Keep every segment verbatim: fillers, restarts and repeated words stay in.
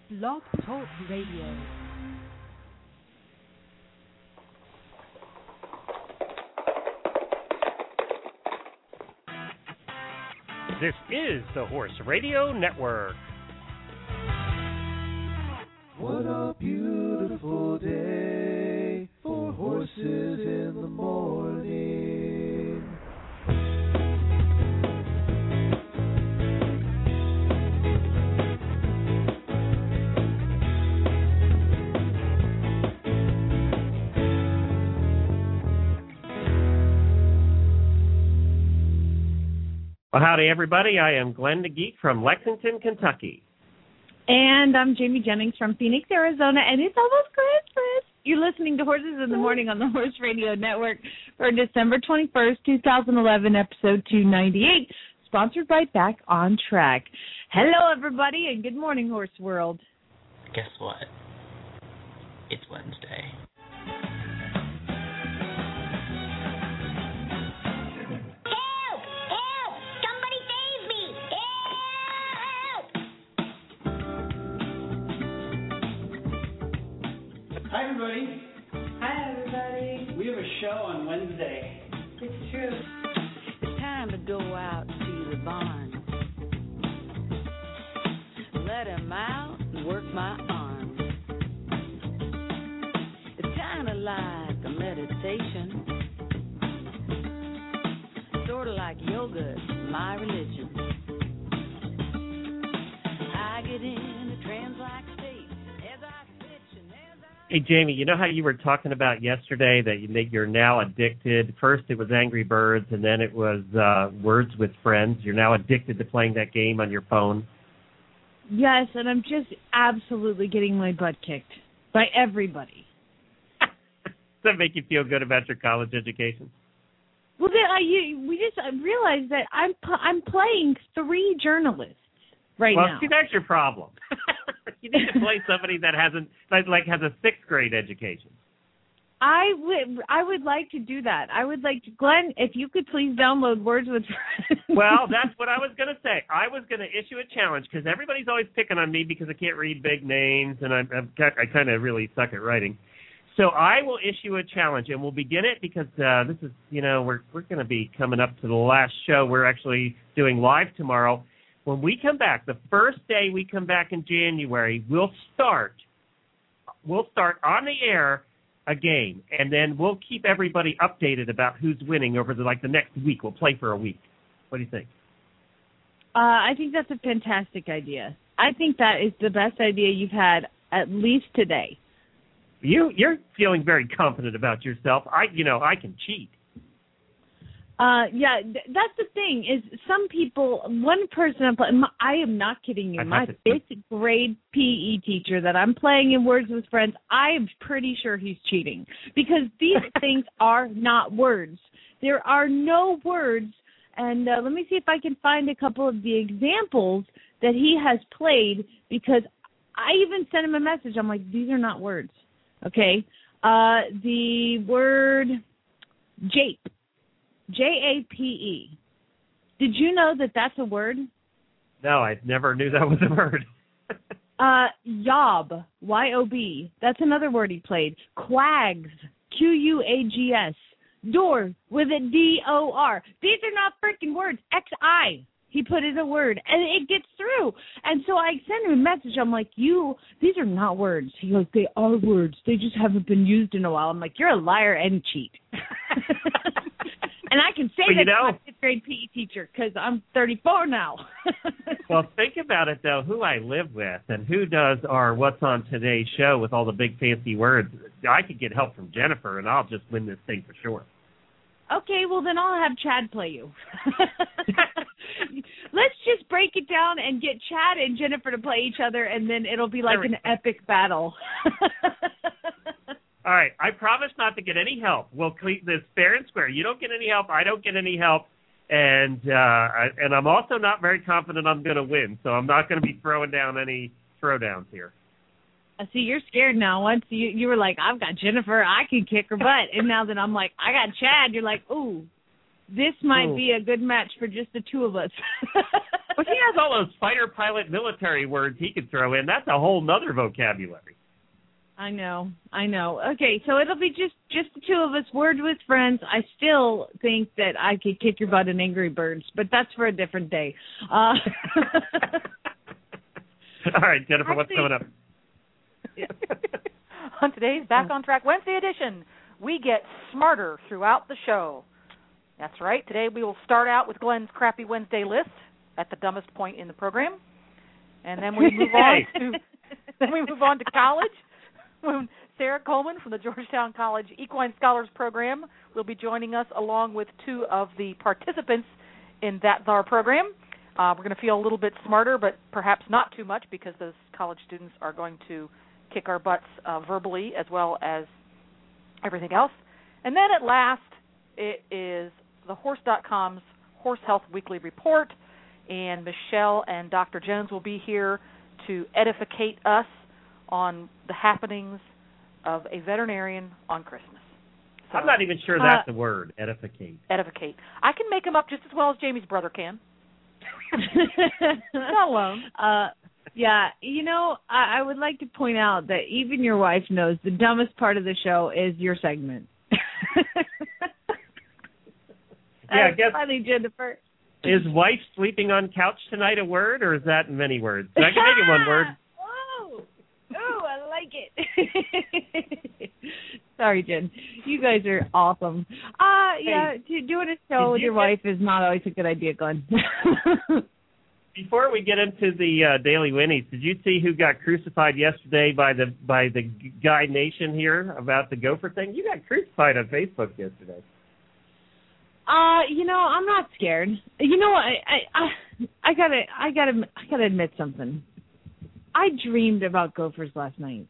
Blog Talk Radio. This is the Horse Radio Network. What a beautiful day for horses in the morning. Well, howdy, everybody. I am Glenn the Geek from Lexington, Kentucky. And I'm Jamie Jennings from Phoenix, Arizona, and it's almost Christmas. You're listening to Horses in the Morning on the Horse Radio Network for December twenty-first, twenty eleven, episode two ninety-eight, sponsored by Back on Track. Hello, everybody, and good morning, Horse World. Guess what? It's Wednesday. Hi, everybody. Hi, everybody. We have a show on Wednesday. It's true. It's time to go out to the barn. Let him out and work my arms. It's kind of like a meditation. Sort of like yoga, my religion. I get in a trance-like state as I pitch and as I... Hey, Jamie, you know how you were talking about yesterday that you- that you're now addicted? First it was Angry Birds, and then it was uh, Words with Friends. You're now addicted to playing that game on your phone. Yes, and I'm just absolutely getting my butt kicked by everybody. Does that make you feel good about your college education? Well, then I, you, we just I realized that I'm pu- I'm playing three journalists right well, now. see, that's your problem. You need to play somebody that hasn't, like, like has a sixth grade education. I would I would like to do that. I would like to, Glenn, if you could please download Words with Friends. Well, that's what I was going to say. I was going to issue a challenge because everybody's always picking on me because I can't read big names and I'm, I'm, I kind of really suck at writing. So I will issue a challenge, and we'll begin it because uh, this is, you know, we're we're going to be coming up to the last show. We're actually doing live tomorrow. When we come back, the first day we come back in January, we'll start. We'll start on the air a game, and then we'll keep everybody updated about who's winning over the like the next week. We'll play for a week. What do you think? Uh, I think that's a fantastic idea. I think that is the best idea you've had at least today. You you're feeling very confident about yourself. I you know I can cheat. Uh, yeah, th- that's the thing is some people, one person, I'm play- my, I am not kidding you, I'd my have to- fifth grade P E teacher that I'm playing in Words with Friends, I am pretty sure he's cheating because these things are not words. There are no words, and uh, let me see if I can find a couple of the examples that he has played because I even sent him a message. I'm like, these are not words, okay? Uh, the word jape. J A P E. Did you know that that's a word? No, I never knew that was a word. uh, yob, Y O B. That's another word he played. Quags, Q U A G S. Door with a D O R. These are not freaking words. X I. He put in a word, and it gets through. And so I sent him a message. I'm like, you, these are not words. He goes, they are words. They just haven't been used in a while. I'm like, you're a liar and cheat. And I can say Well, that you know, to my fifth grade P E teacher because I'm thirty-four now. Well, think about it, though, who I live with and who does our What's on Today's show with all the big fancy words. I could get help from Jennifer, and I'll just win this thing for sure. Okay, well, then I'll have Chad play you. Let's just break it down and get Chad and Jennifer to play each other, and then it'll be like an epic battle. All right, I promise not to get any help. We'll keep this fair and square. You don't get any help. I don't get any help. And uh, I, and I'm also not very confident I'm going to win, so I'm not going to be throwing down any throwdowns here. I see you're scared now. Once you you were like, I've got Jennifer, I can kick her butt. And now that I'm like, I got Chad, you're like, ooh, this might Ooh. be a good match for just the two of us. But he has all those fighter pilot military words he could throw in. That's a whole nother vocabulary. I know, I know. Okay, so it'll be just, just the two of us, Words with Friends. I still think that I could kick your butt in Angry Birds, but that's for a different day. Uh, all right, Jennifer, what's coming up? On today's Back on Track Wednesday edition, we get smarter throughout the show. That's right. Today we will start out with Glenn's Crappy Wednesday list at the dumbest point in the program, and then we move on to then we move on to college. When Sarah Coleman from the Georgetown College Equine Scholars Program will be joining us along with two of the participants in that our program. Uh, we're going to feel a little bit smarter, but perhaps not too much because those college students are going to kick our butts uh, verbally as well as everything else. And then at last, it is the horse dot com's Horse Health Weekly Report, and Michelle and Doctor Jones will be here to edificate us on the happenings of a veterinarian on Christmas. So, I'm not even sure that's uh, a word, edificate. Edificate. I can make them up just as well as Jamie's brother can. Not alone. Uh, yeah, you know, I, I would like to point out that even your wife knows the dumbest part of the show is your segment. Yeah, I guess. Funny, Jennifer. Is wife sleeping on couch tonight a word, or is that in many words? I can make it one word. Oh, oh, I like it. Sorry, Jen. You guys are awesome. Uh, yeah, hey, doing a show with your wife is not always a good idea, Glenn. Before we get into the uh, Daily Winnies, did you see who got crucified yesterday by the by the Guy Nation here about the gopher thing? You got crucified on Facebook yesterday. Uh, you know, I'm not scared. You know, I, I, I, I gotta, I gotta, I gotta admit something. I dreamed about gophers last night.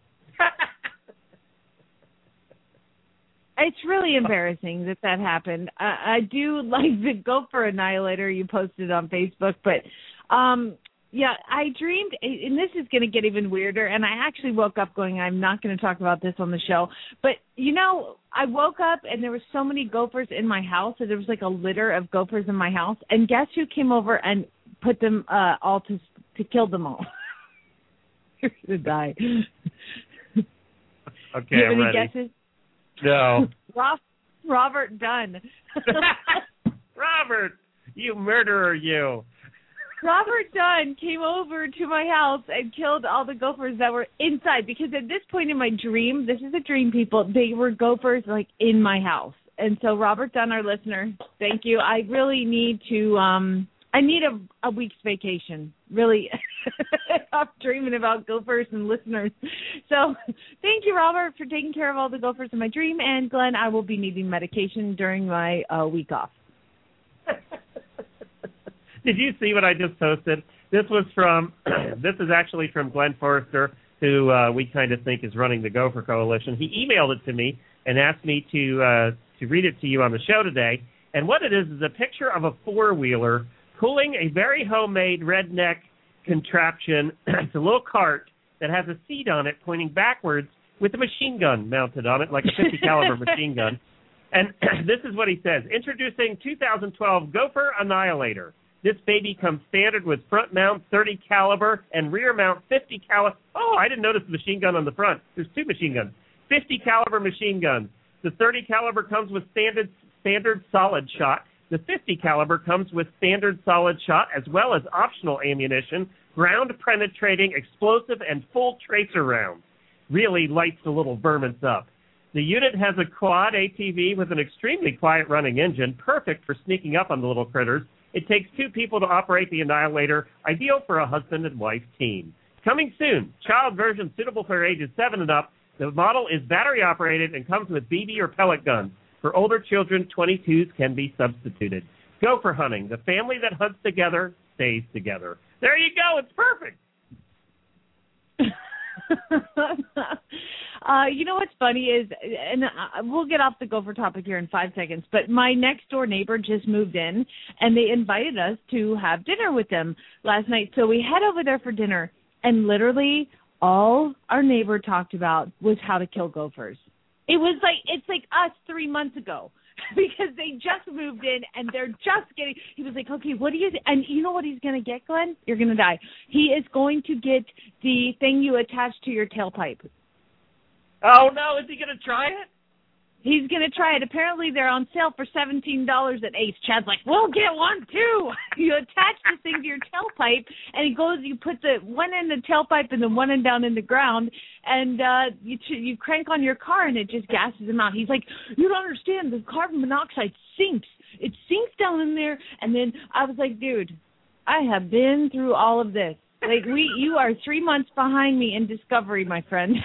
It's really embarrassing that that happened. I, I do like the Gopher Annihilator you posted on Facebook, but um, yeah, I dreamed, and this is going to get even weirder, and I actually woke up going, I'm not going to talk about this on the show, but, you know, I woke up, and there were so many gophers in my house, and there was like a litter of gophers in my house, and guess who came over and put them uh, all to to kill them all? You're going to die. Okay, you have I'm any ready. guesses? No. Rob, Robert Dunn. Robert, you murderer, you. Robert Dunn came over to my house and killed all the gophers that were inside, because at this point in my dream, this is a dream, people, they were gophers, like, in my house. And so, Robert Dunn, our listener, thank you. I really need to, um, I need a, a week's vacation, really. I'm dreaming about gophers and listeners. So, thank you, Robert, for taking care of all the gophers in my dream. And, Glenn, I will be needing medication during my uh, week off. Did you see what I just posted? This was from, this is actually from Glenn Forrester, who uh, we kind of think is running the Gopher Coalition. He emailed it to me and asked me to uh, to read it to you on the show today. And what it is is a picture of a four-wheeler pulling a very homemade redneck contraption. It's a little cart that has a seat on it pointing backwards with a machine gun mounted on it, like a fifty caliber machine gun. And this is what he says. Introducing two thousand twelve Gopher Annihilator. This baby comes standard with front mount thirty caliber and rear mount fifty caliber. Oh, I didn't notice the machine gun on the front. There's two machine guns. fifty caliber machine guns. The thirty caliber comes with standard standard solid shot. The fifty caliber comes with standard solid shot as well as optional ammunition, ground penetrating, explosive, and full tracer rounds. Really lights the little vermins up. The unit has a quad A T V with an extremely quiet running engine, perfect for sneaking up on the little critters. It takes two people to operate the Annihilator, ideal for a husband and wife team. Coming soon, child version suitable for ages seven and up. The model is battery operated and comes with B B or pellet guns. For older children, twenty-twos can be substituted. Gopher hunting. The family that hunts together stays together. There you go. It's perfect. uh, you know what's funny is, and we'll get off the gopher topic here in five seconds, but my next door neighbor just moved in, and they invited us to have dinner with them last night. So we head over there for dinner, and literally all our neighbor talked about was how to kill gophers. It was like, it's like us three months ago. because they just moved in and they're just getting. He was like, okay, what do you? Th-? And you know what he's going to get, Glenn? You're going to die. He is going to get the thing you attach to your tailpipe. Oh no! Is he going to try it? He's going to try it. Apparently, they're on sale for seventeen dollars at Ace. Chad's like, we'll get one, too. You attach the thing to your tailpipe, and it goes, you put the one in the tailpipe and the one end down in the ground, and uh, you you crank on your car, and it just gases him out. He's like, you don't understand. The carbon monoxide sinks. It sinks down in there. And then I was like, dude, I have been through all of this. Like, we, you are three months behind me in discovery, my friend.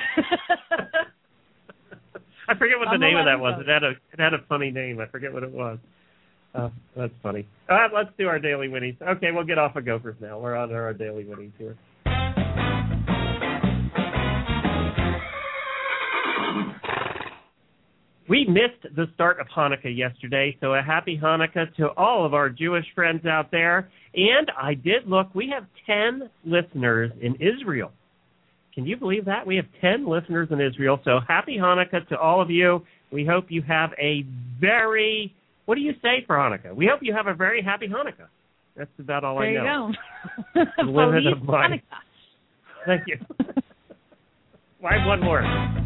I forget what the I'm name of that was. go. It had a it had a funny name. I forget what it was. Uh, that's funny. All right, let's do our daily winnings. Okay, we'll get off of Gophers now. We're on our daily winnings here. We missed the start of Hanukkah yesterday, so a happy Hanukkah to all of our Jewish friends out there. And I did look, we have ten listeners in Israel. Can you believe that? We have ten listeners in Israel, so happy Hanukkah to all of you. We hope you have a very, what do you say for Hanukkah? We hope you have a very happy Hanukkah. That's about all there I know. There you go. Limit of mine. Thank you. Why one more?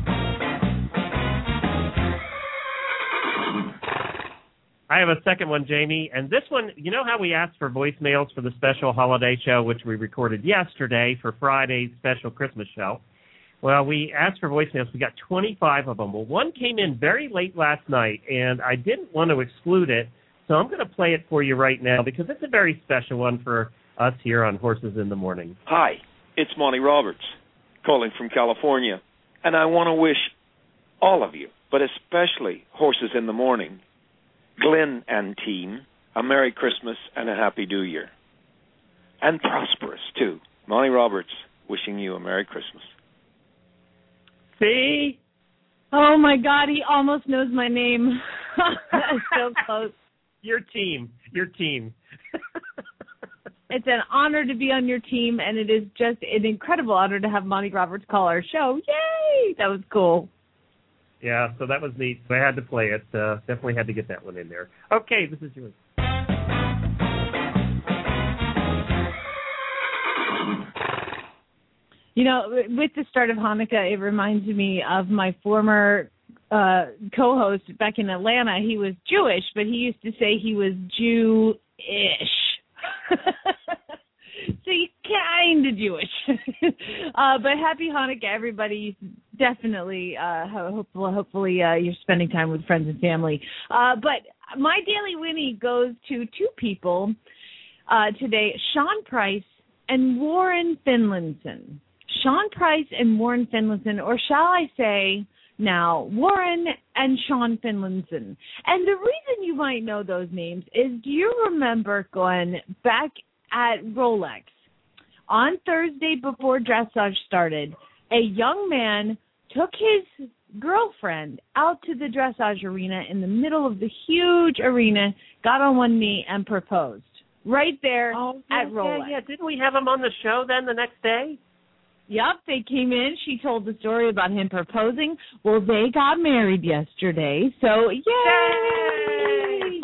I have a second one, Jamie, and this one, you know how we asked for voicemails for the special holiday show, which we recorded yesterday for Friday's special Christmas show? Well, we asked for voicemails. We got twenty-five of them. Well, one came in very late last night, and I didn't want to exclude it, so I'm going to play it for you right now because it's a very special one for us here on Horses in the Morning. Hi, it's Monty Roberts calling from California, and I want to wish all of you, but especially Horses in the Morning, Glenn and team, a Merry Christmas and a Happy New Year. And prosperous, too. Monty Roberts wishing you a Merry Christmas. See? Oh, my God, he almost knows my name. So close. Your team. Your team. It's an honor to be on your team, and it is just an incredible honor to have Monty Roberts call our show. Yay! That was cool. Yeah, so that was neat. So I had to play it. Uh, definitely had to get that one in there. Okay, this is yours. You know, with the start of Hanukkah, it reminds me of my former uh, co-host back in Atlanta. He was Jewish, but he used to say he was Jew-ish. So he's kind of Jewish. uh, but happy Hanukkah, everybody. Definitely, uh, hopefully, hopefully uh, you're spending time with friends and family. Uh, but my daily Winnie goes to two people uh, today, Sean Price and Warren Finlinson. Sean Price and Warren Finlinson, or shall I say now, Warren and Sean Finlinson. And the reason you might know those names is, do you remember, Glenn, back at Rolex, on Thursday before dressage started, a young man took his girlfriend out to the dressage arena in the middle of the huge arena, got on one knee, and proposed right there oh, yeah, at Rolex. Yeah, yeah, didn't we have him on the show then the next day? Yep, they came in. She told the story about him proposing. Well, they got married yesterday, so yay! Yay!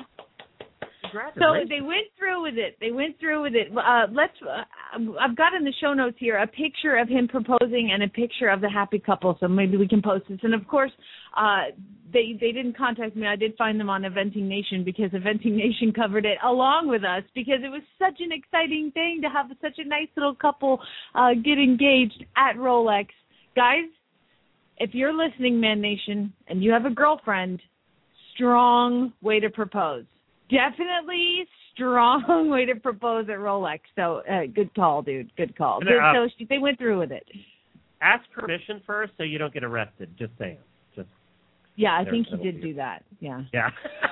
So they went through with it. They went through with it. Uh, let's. Uh, I've got in the show notes here a picture of him proposing and a picture of the happy couple. So maybe we can post this. And of course, uh, they they didn't contact me. I did find them on Eventing Nation because Eventing Nation covered it along with us because it was such an exciting thing to have such a nice little couple uh, get engaged at Rolex. Guys, if you're listening, Man Nation, and you have a girlfriend, strong way to propose. Definitely strong way to propose at Rolex. So uh, good call, dude. Good call. Good, uh, so she, they went through with it. Ask permission first so you don't get arrested. Just saying. Just yeah, I think he did do that. Yeah. Yeah.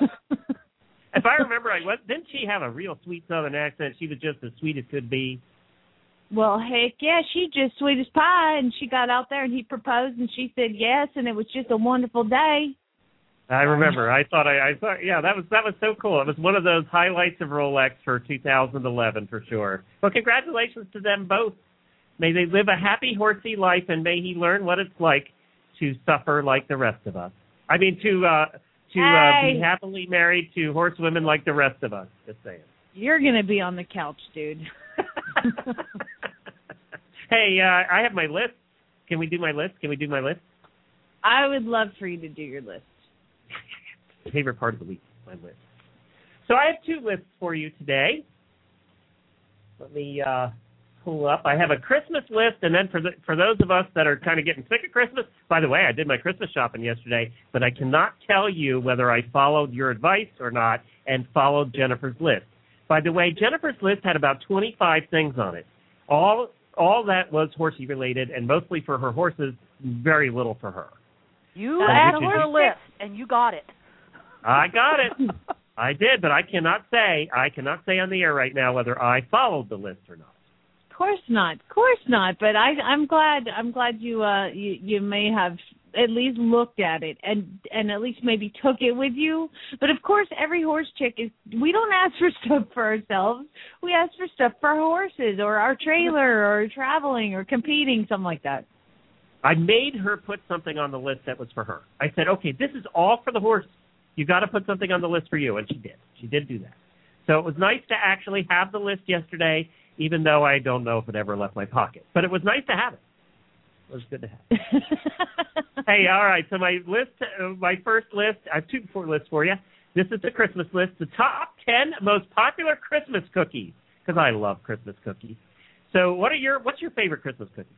If I remember right, what, didn't she have a real sweet Southern accent? She was just as sweet as could be. Well, heck yeah, she just sweet as pie, and she got out there and he proposed, and she said yes, and it was just a wonderful day. I remember. I thought I, I thought yeah, that was that was so cool. It was one of those highlights of Rolex for two thousand eleven for sure. Well, congratulations to them both. May they live a happy horsey life, and may he learn what it's like to suffer like the rest of us. I mean, to uh, to Hey. uh, be happily married to horsewomen like the rest of us. Just saying. You're going to be on the couch, dude. Hey, uh, I have my list. Can we do my list? Can we do my list? I would love for you to do your list. Favorite part of the week, my list. So I have two lists for you today. Let me uh, pull up. I have a Christmas list, and then for the, for those of us that are kind of getting sick of Christmas, by the way, I did my Christmas shopping yesterday, but I cannot tell you whether I followed your advice or not and followed Jennifer's list. By the way, Jennifer's list had about twenty-five things on it. All all that was horsey related, and mostly for her horses, very little for her. You Uh, asked which is- for a list, and you got it. I got it. I did, but I cannot say, I cannot say on the air right now whether I followed the list or not. Of course not. Of course not. But I, I'm glad. I'm glad you, uh, you, you may have at least looked at it and and at least maybe took it with you. But of course, every horse chick is. We don't ask for stuff for ourselves. We ask for stuff for our horses or our trailer or traveling or competing, something like that. I made her put something on the list that was for her. I said, okay, this is all for the horse. You got to put something on the list for you, and she did. She did do that. So it was nice to actually have the list yesterday, even though I don't know if it ever left my pocket. But it was nice to have it. It was good to have it. Hey, all right, so my list, uh, my first list, I have two four lists for you. This is the Christmas list, the top ten most popular Christmas cookies, because I love Christmas cookies. So what are your, what's your favorite Christmas cookie?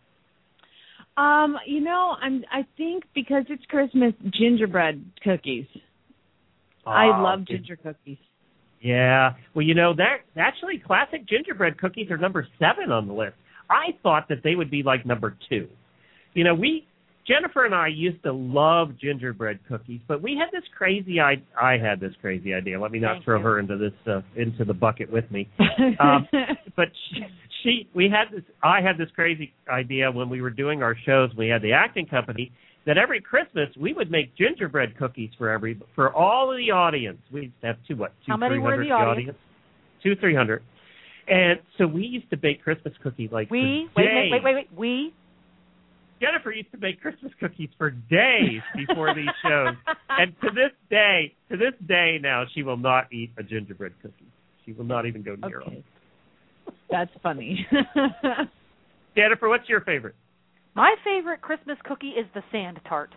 Um, you know, I'm. I think because it's Christmas, gingerbread cookies. Oh, I love ginger cookies. Yeah. Well, you know, that actually classic gingerbread cookies are number seven on the list. I thought that they would be like number two. You know, we, Jennifer and I used to love gingerbread cookies, but we had this crazy, I, I had this crazy idea. Let me not Thank throw you. her into this, uh, into the bucket with me. Um, but she, she, we had this, I had this crazy idea when we were doing our shows, we had the acting company, that every Christmas we would make gingerbread cookies for every, for all of the audience. We used to have two, what, two, How many three were in hundred the audience? Two, three hundred. And so we used to bake Christmas cookies like We for wait, days. wait, wait, wait, wait. We Jennifer used to make Christmas cookies for days before these shows. And to this day, to this day now, she will not eat a gingerbread cookie. She will not even go near Okay. them. That's funny. Jennifer, what's your favorite? My favorite Christmas cookie is the sand tart.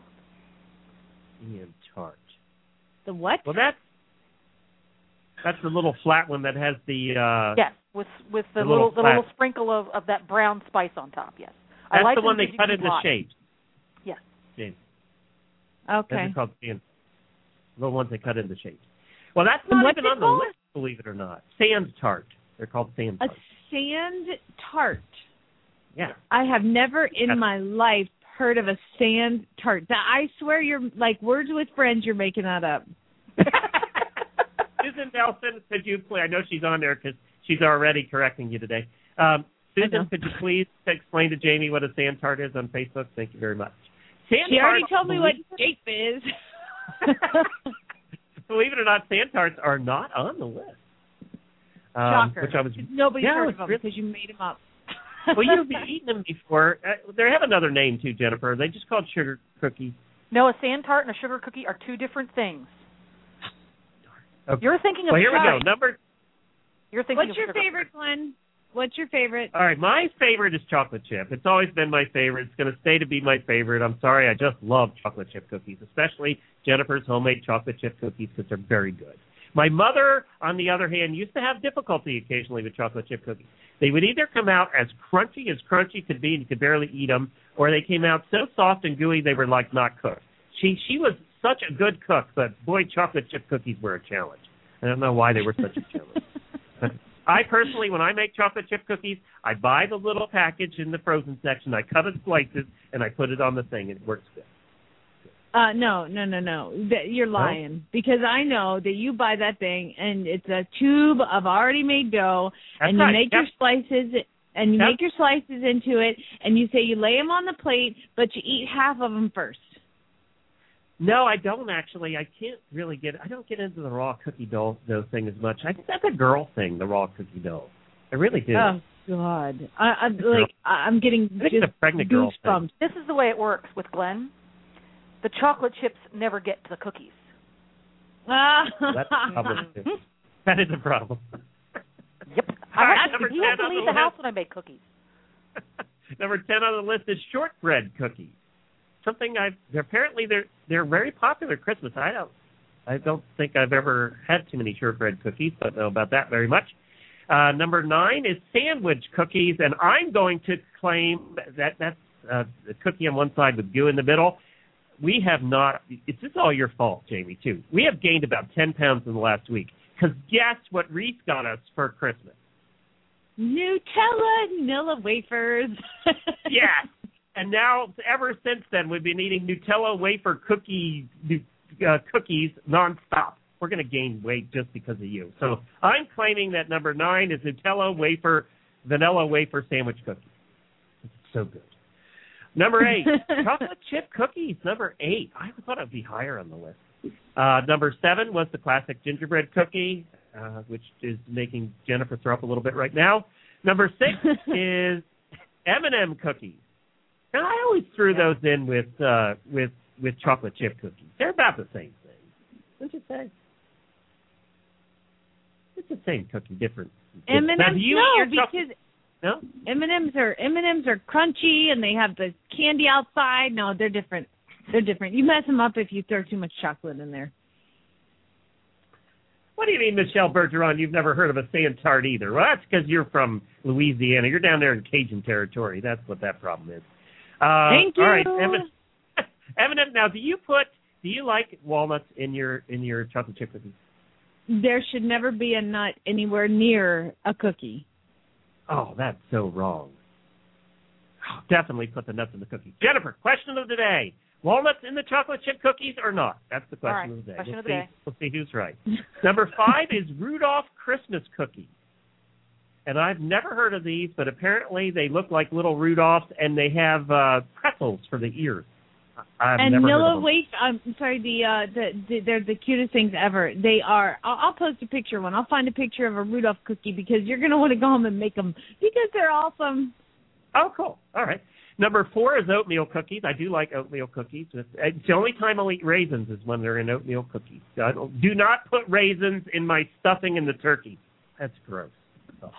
Ian Tart. The what? Well, that's that's the little flat one that has the. Uh, Yes, with with the, the little, little the little flat- sprinkle of, of that brown spice on top. Yes, That's I like the them one they because you cut can into hot. shapes. Yes. James. Okay. Those are called sand. The ones they cut into shapes. Well, that's And not what's even it on the called? list, believe it or not. Sand tart. They're called sand A tart. sand tart. Yeah. I have never in That's- my life heard of a sand tart. That I swear you're like words with friends. You're making that up. Susan Nelson, could you please? I know she's on there because she's already correcting you today. Um, I know. Susan, could you please explain to Jamie what a sand tart is on Facebook? Thank you very much. Sand She already tarts, told me what believe- shape is. Believe it or not, sand tarts are not on the list. Um, Shocker. Which I was. Nobody's Yeah, heard it's of them really- because you made them up. Well, you've eaten them before. Uh, they have another name too, Jennifer. They just called sugar cookies. No, a sand tart and a sugar cookie are two different things. Okay. You're thinking of Well, here we go. chai. Number. You're thinking What's of your sugar favorite, Glenn? What's your favorite? All right, my favorite is chocolate chip. It's always been my favorite. It's going to stay to be my favorite. I'm sorry, I just love chocolate chip cookies, especially Jennifer's homemade chocolate chip cookies because they're very good. My mother, on the other hand, used to have difficulty occasionally with chocolate chip cookies. They would either come out as crunchy as crunchy could be and you could barely eat them, or they came out so soft and gooey they were like not cooked. She she was such a good cook, but boy, chocolate chip cookies were a challenge. I don't know why they were such a challenge. But I personally, when I make chocolate chip cookies, I buy the little package in the frozen section, I cut it slices, and I put it on the thing, and it works good. Uh, no, no, no, no. That you're lying because I know that you buy that thing and it's a tube of already made dough, That's and you right. make Yep. your slices and you Yep. make your slices into it, and you say you lay them on the plate, but you eat half of them first. No, I don't actually. I can't really get. I don't get into the raw cookie dough, dough thing as much. I think that's a girl thing, the raw cookie dough. I really do. Oh God, I, I'm like I'm getting I think just it's a pregnant girl thing. goosebumps. This is the way it works with Glenn. The chocolate chips never get to the cookies. Ah. That's a problem, too. That is a problem. Yep. All right, I number have, you have ten to on leave the the house list. when I make cookies. Number ten on the list is shortbread cookies. Something I've apparently they're they're very popular at Christmas. I don't I don't think I've ever had too many shortbread cookies. Don't know about that very much. Uh, number nine is sandwich cookies, and I'm going to claim that that's uh, a cookie on one side with goo in the middle. We have not. It's just all your fault, Jamie. Too. We have gained about ten pounds in the last week. Because guess what Reese got us for Christmas? Nutella Nilla wafers. Yes. And now, ever since then, we've been eating Nutella wafer cookie uh, cookies nonstop. We're going to gain weight just because of you. So I'm claiming that number nine is Nutella wafer, vanilla wafer sandwich cookies. It's so good. Number eight, chocolate chip cookies. Number eight. I thought it would be higher on the list. Uh, number seven was the classic gingerbread cookie, uh, which is making Jennifer throw up a little bit right now. Number six is M and M cookies. And I always threw those in with uh, with with chocolate chip cookies. They're about the same thing. What'd you say? It's the same cookie, different. M and M's, no, because no? M and M's are M and M's are crunchy and they have the candy outside. No, they're different. They're different. You mess them up if you throw too much chocolate in there. What do you mean, Michelle Bergeron? You've never heard of a sand tart either? Well, that's because you're from Louisiana. You're down there in Cajun territory. That's what that problem is. Uh, Thank you. All right, Evan. Evan, now, do you put? Do you like walnuts in your in your chocolate chip cookies? There should never be a nut anywhere near a cookie. Oh, that's so wrong. Oh, definitely put the nuts in the cookies. Jennifer, question of the day. Walnuts in the chocolate chip cookies or not? That's the question right, of the day. Question we'll of the see, day. We'll see who's right. Number five is Rudolph Christmas cookies. And I've never heard of these, but apparently they look like little Rudolphs, and they have uh, pretzels for the ears. I've and never heard of Nilla them. Wafer, I'm sorry, the, uh, the, the they're the cutest things ever. They are. I'll, I'll post a picture of one. I'll find a picture of a Rudolph cookie because you're going to want to go home and make them because they're awesome. Oh, cool. All right. Number four is oatmeal cookies. I do like oatmeal cookies. It's the only time I'll eat raisins is when they're in oatmeal cookies. I don't, do not put raisins in my stuffing in the turkey. That's gross. Oh.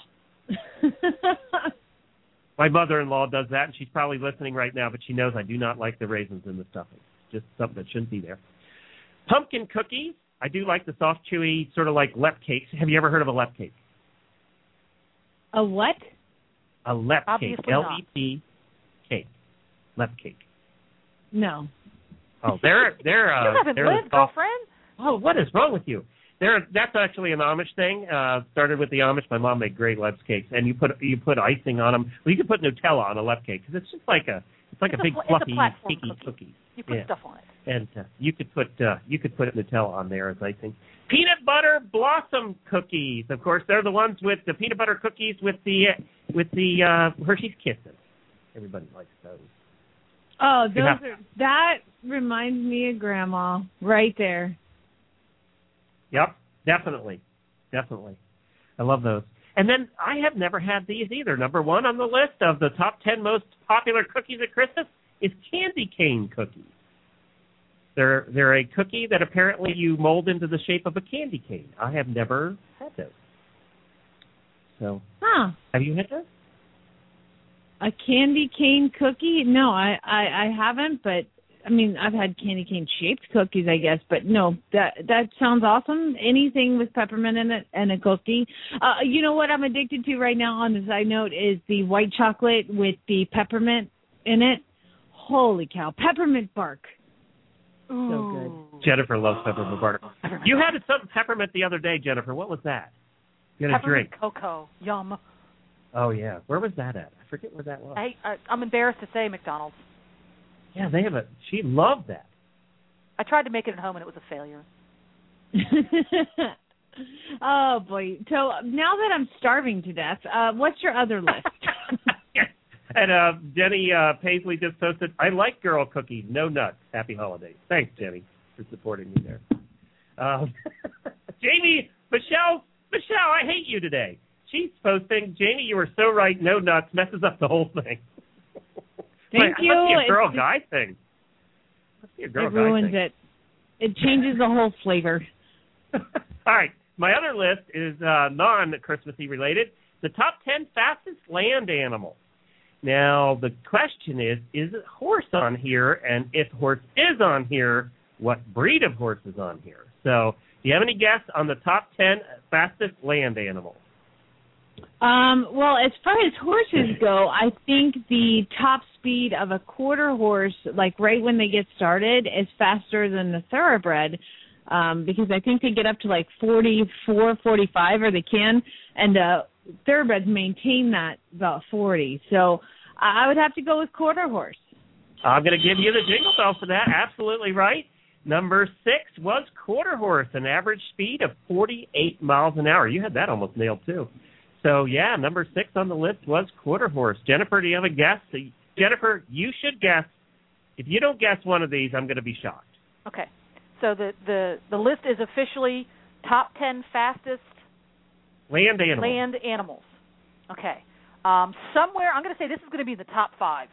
My mother-in-law does that, and she's probably listening right now, but she knows I do not like the raisins in the stuffing. Just something that shouldn't be there. Pumpkin cookies. I do like the soft, chewy, sort of like lep cakes. Have you ever heard of a lep cake? A what? A lep Obviously cake. L E P cake. Lep cake. No. Oh, they're they're uh, you haven't they're lived, the soft, girlfriend. Oh, what is wrong with you? There, that's actually an Amish thing. Uh, started with the Amish. My mom made great lep cakes, and you put you put icing on them. Well, you can put Nutella on a lep cake because it's just like a it's like it's a big a, fluffy it's a platform cakey cookie. cookie. You put yeah. stuff on it. And uh, you could put uh, you could put Nutella on there as icing. Peanut butter blossom cookies. Of course, they're the ones with the peanut butter cookies with the uh, with the uh, Hershey's Kisses. Everybody likes those. Oh, those have- are that reminds me of Grandma right there. Yep, definitely, definitely. I love those. And then I have never had these either. Number one on the list of the top ten most popular cookies at Christmas is candy cane cookies. They're they're a cookie that apparently you mold into the shape of a candy cane. I have never had those. So, Huh. have you had those? A candy cane cookie? No, I, I, I haven't, but I mean, I've had candy cane shaped cookies, I guess, but no, that that sounds awesome. Anything with peppermint in it and a cookie. Uh, you know what I'm addicted to right now on the side note is the white chocolate with the peppermint in it. Holy cow, peppermint bark. Ooh. So good. Jennifer loves peppermint bark. You had some peppermint the other day, Jennifer. What was that? You had a Peppermint drink. cocoa. Yum. Oh, yeah. Where was that at? I forget where that was. I, I, I'm embarrassed to say McDonald's. Yeah, they have a. She loved that. I tried to make it at home and it was a failure. Oh, boy. So now that I'm starving to death, uh, what's your other list? And uh, Jenny uh, Paisley just posted, I like girl cookies, no nuts. Happy holidays. Thanks, Jenny, for supporting me there. Um, Jamie, Michelle, Michelle, I hate you today. She's posting, Jamie, you were so right, no nuts, messes up the whole thing. Thank It you. must be a It's- girl-guy thing. Must be a It girl-guy ruins thing. it. It changes the whole flavor. All right. My other list is uh, non-Christmassy related. The top ten fastest land animals. Now, the question is, is it horse on here? And if horse is on here, what breed of horse is on here? So, do you have any guess on the top ten fastest land animals? Um, well, as far as horses go, I think the top speed of a quarter horse, like right when they get started, is faster than the thoroughbred, um, because I think they get up to like forty-four, forty-five, or they can, and uh, thoroughbreds maintain that about forty. So I would have to go with quarter horse. I'm going to give you the jingle bell for that. Absolutely right. Number six was quarter horse, an average speed of forty-eight miles an hour. You had that almost nailed, too. So, yeah, number six on the list was quarter horse. Jennifer, do you have a guess? Jennifer, you should guess. If you don't guess one of these, I'm going to be shocked. Okay. So the, the, the list is officially top ten fastest land animals. Land animals. Okay. Um, somewhere, I'm going to say this is going to be the top five.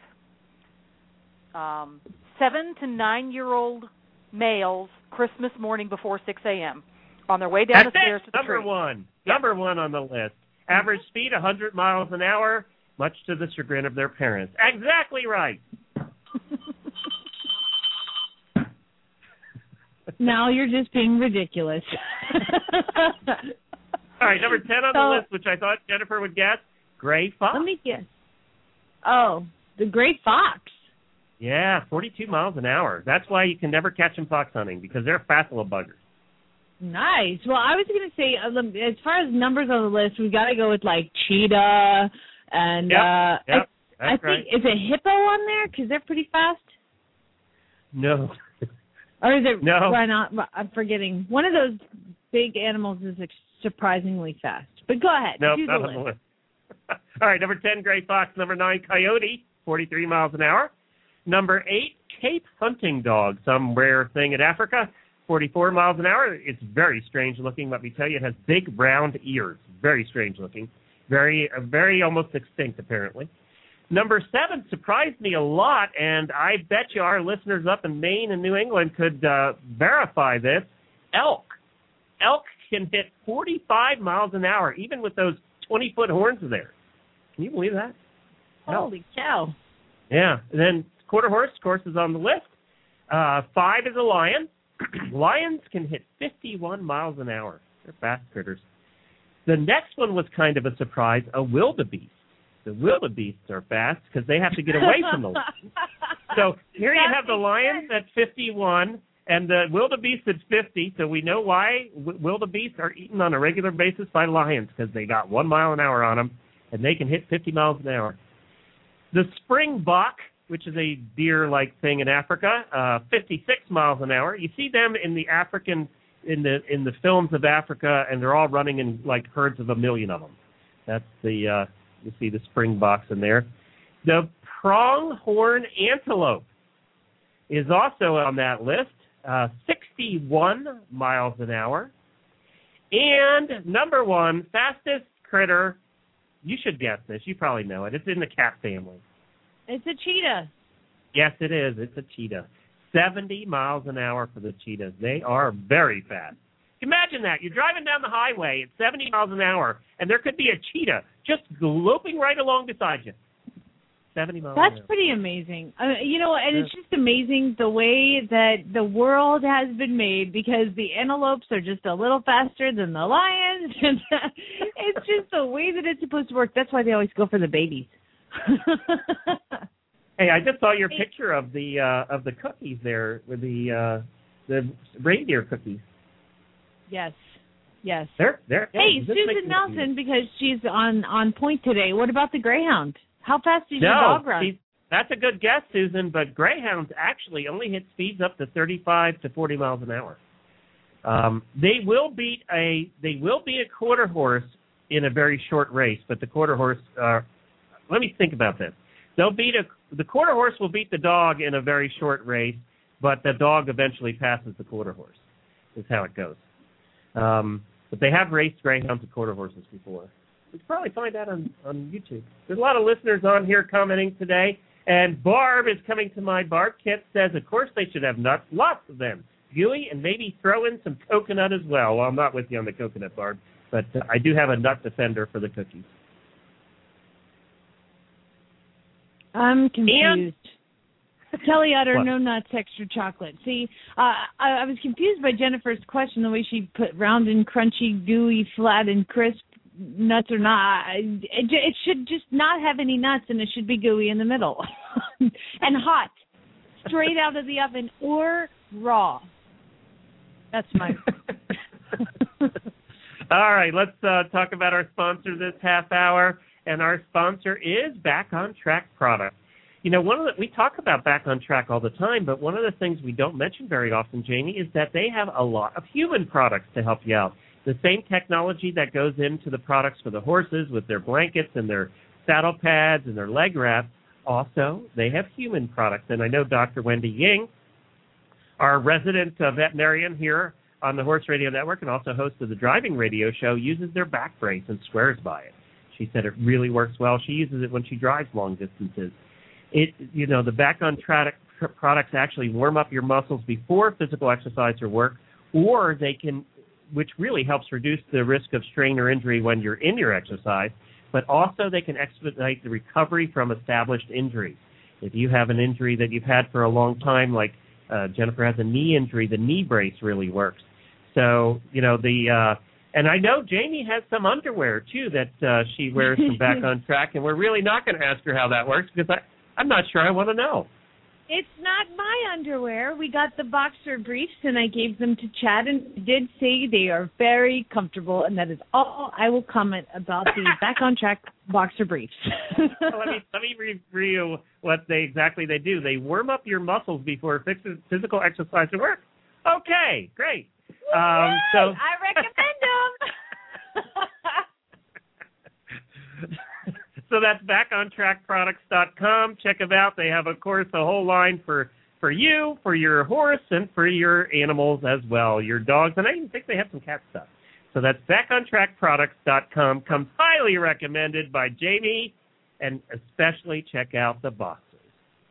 Um, seven to nine-year-old males Christmas morning before six a.m. on their way down That's the stairs it. to the Number tree. one. Yeah. Number one on the list. Average speed, one hundred miles an hour, much to the chagrin of their parents. Exactly right. Now you're just being ridiculous. All right, number ten on So- the list, which I thought Jennifer would guess, gray fox. Let me guess. Oh, the great fox. Yeah, forty-two miles an hour. That's why you can never catch them fox hunting, because they're fast little buggers. Nice. Well, I was going to say, uh, as far as numbers on the list, we got to go with like cheetah and Yep, uh, yep, I, I that's think right. is it hippo on there because they're pretty fast, No. or is it? No. Why not? I'm forgetting. One of those big animals is ex- surprisingly fast. But go ahead. No, do not the on the list. list. All right, number ten, gray fox. Number nine, coyote, forty-three miles an hour. Number eight, Cape hunting dog, some rare thing in Africa, forty-four miles an hour. It's very strange looking, let me tell you. It has big round ears, very strange looking, very, uh, very almost extinct apparently. Number seven surprised me a lot, and I bet you our listeners up in Maine and New England could uh, verify this. Elk. Elk can hit forty-five miles an hour, even with those twenty-foot horns there. Can you believe that? Holy cow. Yeah. And then quarter horse, of course, is on the list. Uh, five is a lion. Lions can hit fifty-one miles an hour. They're fast critters. The next one was kind of a surprise, a wildebeest. The wildebeests are fast because they have to get away from the lions. So here you have the lions at fifty-one and the wildebeest at fifty. So we know why wildebeests are eaten on a regular basis by lions, because they got one mile an hour on them, and they can hit fifty miles an hour. The springbok, which is a deer-like thing in Africa, uh, fifty-six miles an hour. You see them in the African, in the in the films of Africa, and they're all running in like herds of a million of them. That's the uh, you see the springboks in there. The pronghorn antelope is also on that list, uh, sixty-one miles an hour. And number one, fastest critter. You should guess this. You probably know it. It's in the cat family. It's a cheetah. Yes, it is. It's a cheetah. seventy miles an hour for the cheetahs. They are very fast. Imagine that. You're driving down the highway at seventy miles an hour, and there could be a cheetah just loping right along beside you. seventy miles That's an hour. pretty amazing. Uh, you know, and it's just amazing the way that the world has been made, because the antelopes are just a little faster than the lions. And it's just the way that it's supposed to work. That's why they always go for the babies. Hey, I just saw your picture of the uh, of the cookies there with the uh, the reindeer cookies. Yes, yes. They're they're. Hey, yeah, this makes Susan me- Nelson, because she's on on point today. What about the greyhound? How fast does No, your dog run? see, that's a good guess, Susan. But greyhounds actually only hit speeds up to thirty-five to forty miles an hour. Um, they will beat a they will beat a quarter horse in a very short race, but the quarter horse. Uh, let me think about this. They'll beat a the quarter horse will beat the dog in a very short race, but the dog eventually passes the quarter horse. Is how it goes. Um, but they have raced greyhounds and quarter horses before. You can probably find that on, on YouTube. There's a lot of listeners on here commenting today, and Barb is coming to mind. Barb Kent says, of course they should have nuts, lots of them. gooey, and maybe throw in some coconut as well. Well, I'm not with you on the coconut, Barb, but uh, I do have a nut defender for the cookies. I'm confused. And, Kelly Utter, what? no nuts, extra chocolate. See, uh, I, I was confused by Jennifer's question, the way she put round and crunchy, gooey, flat, and crisp nuts or not. It, it should just not have any nuts, and it should be gooey in the middle. And hot, straight out of the oven, or raw. That's my... All right, let's uh, talk about our sponsor this half hour. And our sponsor is Back on Track Products. You know, one of the, we talk about Back on Track all the time, but one of the things we don't mention very often, Jamie, is that they have a lot of human products to help you out. The same technology that goes into the products for the horses with their blankets and their saddle pads and their leg wraps, also they have human products. And I know Doctor Wendy Ying, our resident uh, veterinarian here on the Horse Radio Network and also host of the Driving Radio Show, uses their back brace and swears by it. She said it really works well. She uses it when she drives long distances. It, you know, the Back on Track products actually warm up your muscles before physical exercise or work, or they can, which really helps reduce the risk of strain or injury when you're in your exercise, but also they can expedite the recovery from established injuries. If you have an injury that you've had for a long time, like uh, Jennifer has a knee injury, the knee brace really works. So, you know, the... Uh, And I know Jamie has some underwear, too, that uh, she wears from Back on Track, and we're really not going to ask her how that works because I, I'm not sure I want to know. It's not my underwear. We got the boxer briefs, and I gave them to Chad, and he did say they are very comfortable, and that is all I will comment about the Back on Track boxer briefs. well, let me let me review what they exactly they do. They warm up your muscles before physical exercise or work. Okay, great. Um, so I recommend them. So that's back on track products dot com. Check them out. They have, of course, a whole line for, for you, for your horse, and for your animals as well, your dogs. And I even think they have some cat stuff. So that's back on track products dot com. Comes highly recommended by Jamie, and especially check out the boxers.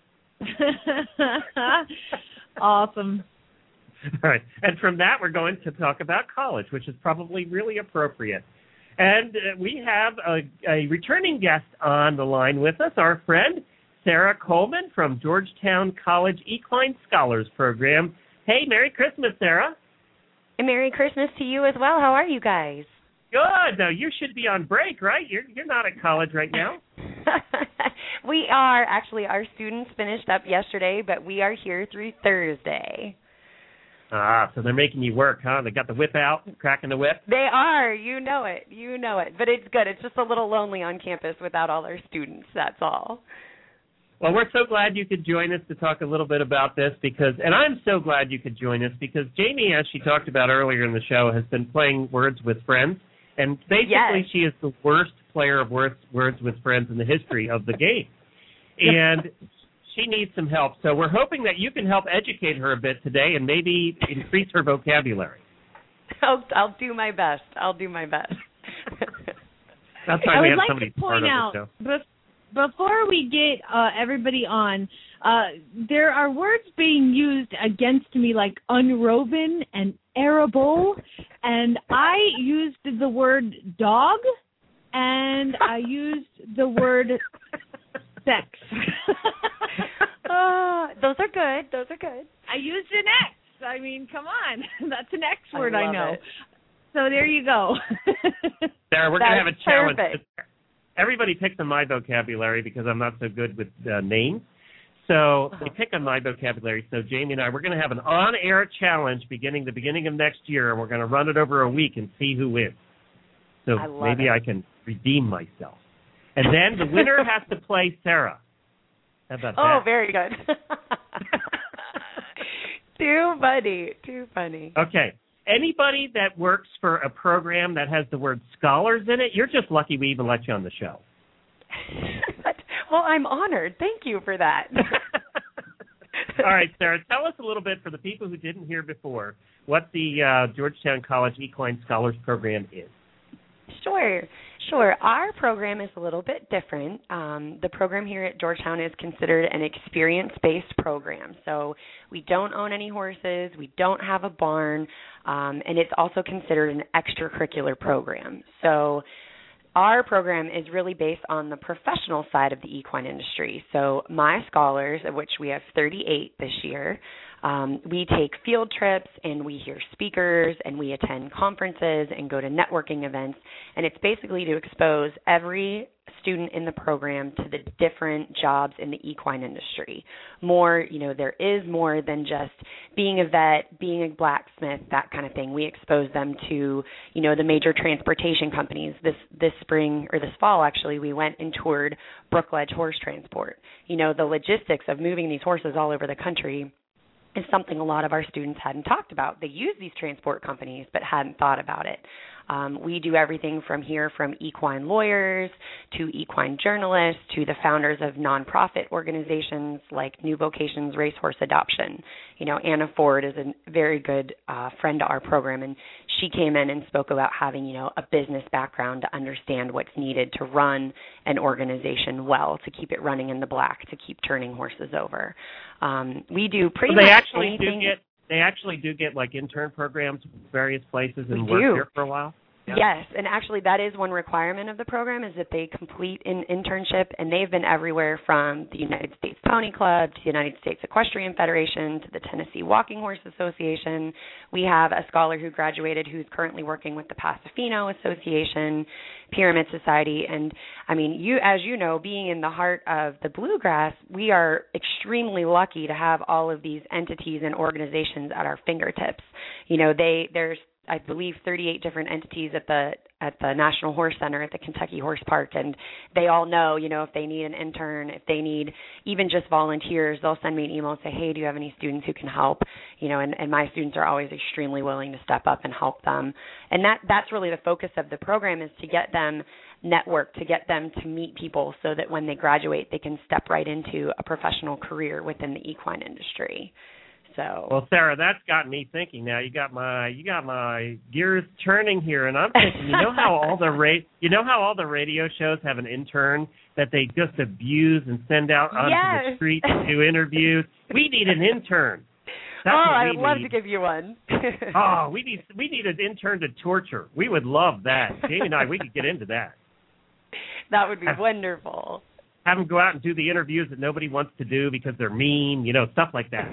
Awesome. All right. And from that, we're going to talk about college, which is probably really appropriate. And uh, we have a, a returning guest on the line with us, our friend Sarah Coleman from Georgetown College Equine Scholars Program. Hey, Merry Christmas, Sarah. And Merry Christmas to you as well. How are you guys? Good. Now, you should be on break, right? You're, you're not at college right now. We are. Actually, our students finished up yesterday, but we are here through Thursday. Ah, so they're making you work, huh? They got the whip out, cracking the whip? They are. You know it. You know it. But it's good. It's just a little lonely on campus without all our students. That's all. Well, we're so glad you could join us to talk a little bit about this because, and I'm so glad you could join us because Jamie, as she talked about earlier in the show, has been playing Words with Friends. And basically Yes. she is the worst player of Words, Words with Friends in the history of the game. And she needs some help. So we're hoping that you can help educate her a bit today and maybe increase her vocabulary. I'll, I'll do my best. I'll do my best. That's why I we would have like somebody to part point of out, the show. bef- before we get uh, everybody on, uh, there are words being used against me like unroven and arable, and I used the word dog, and I used the word sex. uh, those are good. Those are good. I used an X. I mean, come on. That's an X word I, I love know. it. So there you go. Sarah, we're going to have a That's challenge. perfect. Everybody picks on my vocabulary because I'm not so good with uh, names. So Uh-huh. they pick on my vocabulary. So Jamie and I, we're going to have an on-air challenge beginning the beginning of next year, and we're going to run it over a week and see who wins. So I love maybe it. I can redeem myself. And then the winner has to play Sarah. How about Oh, that? very good. Too funny. Too funny. Okay. Anybody that works for a program that has the word scholars in it, you're just lucky we even let you on the show. Well, I'm honored. Thank you for that. All right, Sarah, tell us a little bit for the people who didn't hear before what the uh, Georgetown College Equine Scholars Program is. Sure, sure. Our program is a little bit different. Um, the program here at Georgetown is considered an experience-based program. So we don't own any horses, we don't have a barn, um, and it's also considered an extracurricular program. So our program is really based on the professional side of the equine industry. So my scholars, of which we have thirty-eight this year, um, we take field trips and we hear speakers and we attend conferences and go to networking events. And it's basically to expose every student in the program to the different jobs in the equine industry. More, you know, there is more than just being a vet, being a blacksmith, that kind of thing. We expose them to, you know, the major transportation companies. This this spring, or this fall actually, we went and toured Brookledge Horse Transport. You know, the logistics of moving these horses all over the country is something a lot of our students hadn't talked about. They use these transport companies but hadn't thought about it. Um, we do everything from here from equine lawyers to equine journalists to the founders of nonprofit organizations like New Vocations Racehorse Adoption. You know, Anna Ford is a very good uh, friend to our program, and she came in and spoke about having, you know, a business background to understand what's needed to run an organization well, to keep it running in the black, to keep turning horses over. Um, we do pretty well, they much actually anything. Do get, they actually do get, like, intern programs in various places and we work do. here for a while? Yeah. Yes, and actually that is one requirement of the program, is that they complete an internship, and they've been everywhere from the United States Pony Club to the United States Equestrian Federation to the Tennessee Walking Horse Association. We have a scholar who graduated who's currently working with the Pasofino Association, Pyramid Society, and I mean, you, as you know, being in the heart of the bluegrass, we are extremely lucky to have all of these entities and organizations at our fingertips. You know, they there's I believe thirty-eight different entities at the at the National Horse Center at the Kentucky Horse Park, and they all know, you know, if they need an intern, if they need even just volunteers, they'll send me an email and say, hey, do you have any students who can help? You know, and, and my students are always extremely willing to step up and help them. And that that's really the focus of the program, is to get them network, to get them to meet people so that when they graduate, they can step right into a professional career within the equine industry. So. Well, Sarah, that's got me thinking. Now you got my you got my gears turning here, and I'm thinking, you know how all the ra- you know how all the radio shows have an intern that they just abuse and send out onto yes. the street to do interviews. We need an intern. That's oh, what we I'd love need. to give you one. oh, we need we need an intern to torture. We would love that. Jamie and I, we could get into that. That would be have, wonderful. Have them go out and do the interviews that nobody wants to do because they're mean, you know, stuff like that.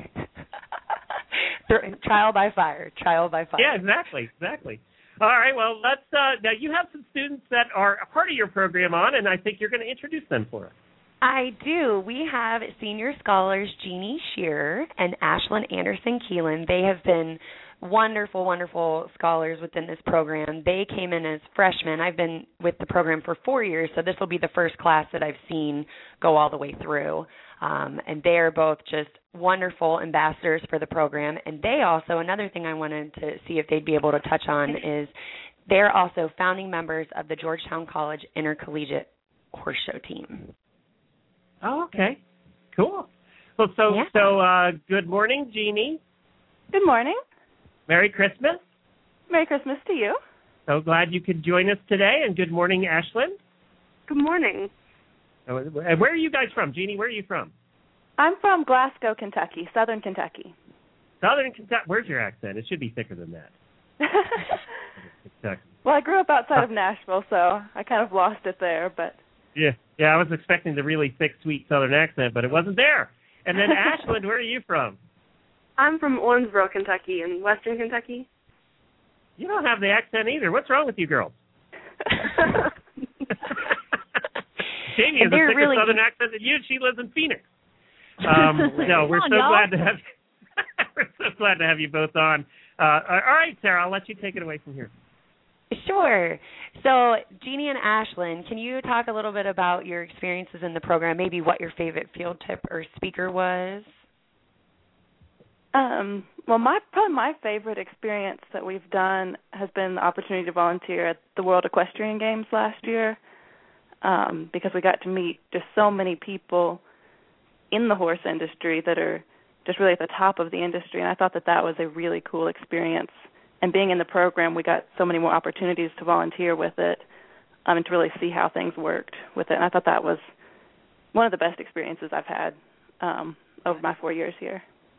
Trial by fire, trial by fire. Yeah, exactly, exactly. All right, well, let's, uh, now you have some students that are a part of your program on, and I think you're going to introduce them for us. I do. We have senior scholars Jeannie Shearer and Ashlyn Anderson Keelan. They have been wonderful, wonderful scholars within this program. They came in as freshmen. I've been with the program for four years, so this will be the first class that I've seen go all the way through. Um, and they are both just wonderful ambassadors for the program. And they also, another thing I wanted to see if they'd be able to touch on is they're also founding members of the Georgetown College Intercollegiate Horse Show team. Oh, okay. Cool. Well, so, yeah. so uh, good morning, Jeannie. Good morning. Merry Christmas. Merry Christmas to you. So glad you could join us today, and good morning, Ashlyn. Good morning. And where are you guys from? Jeannie, where are you from? I'm from Glasgow, Kentucky, southern Kentucky. Southern Kentucky. Where's your accent? It should be thicker than that. Kentucky. Well, I grew up outside of Nashville, so I kind of lost it there, but... Yeah, yeah, I was expecting the really thick, sweet southern accent, but it wasn't there. And then, Ashlyn, where are you from? I'm from Owensboro, Kentucky, in western Kentucky. You don't have the accent either. What's wrong with you girls? Jamie has a thicker really... southern accent than you. She lives in Phoenix. Um, no, we're on, so y'all. glad to have we're so glad to have you both on. Uh, all right, Sarah, I'll let you take it away from here. Sure. So, Jeannie and Ashlyn, can you talk a little bit about your experiences in the program, maybe what your favorite field trip or speaker was? Um, well, my probably my favorite experience that we've done has been the opportunity to volunteer at the World Equestrian Games last year, um, because we got to meet just so many people in the horse industry that are just really at the top of the industry, and I thought that that was a really cool experience and being in the program, we got so many more opportunities to volunteer with it um, and to really see how things worked with it. And I thought that was one of the best experiences I've had um, over my four years here.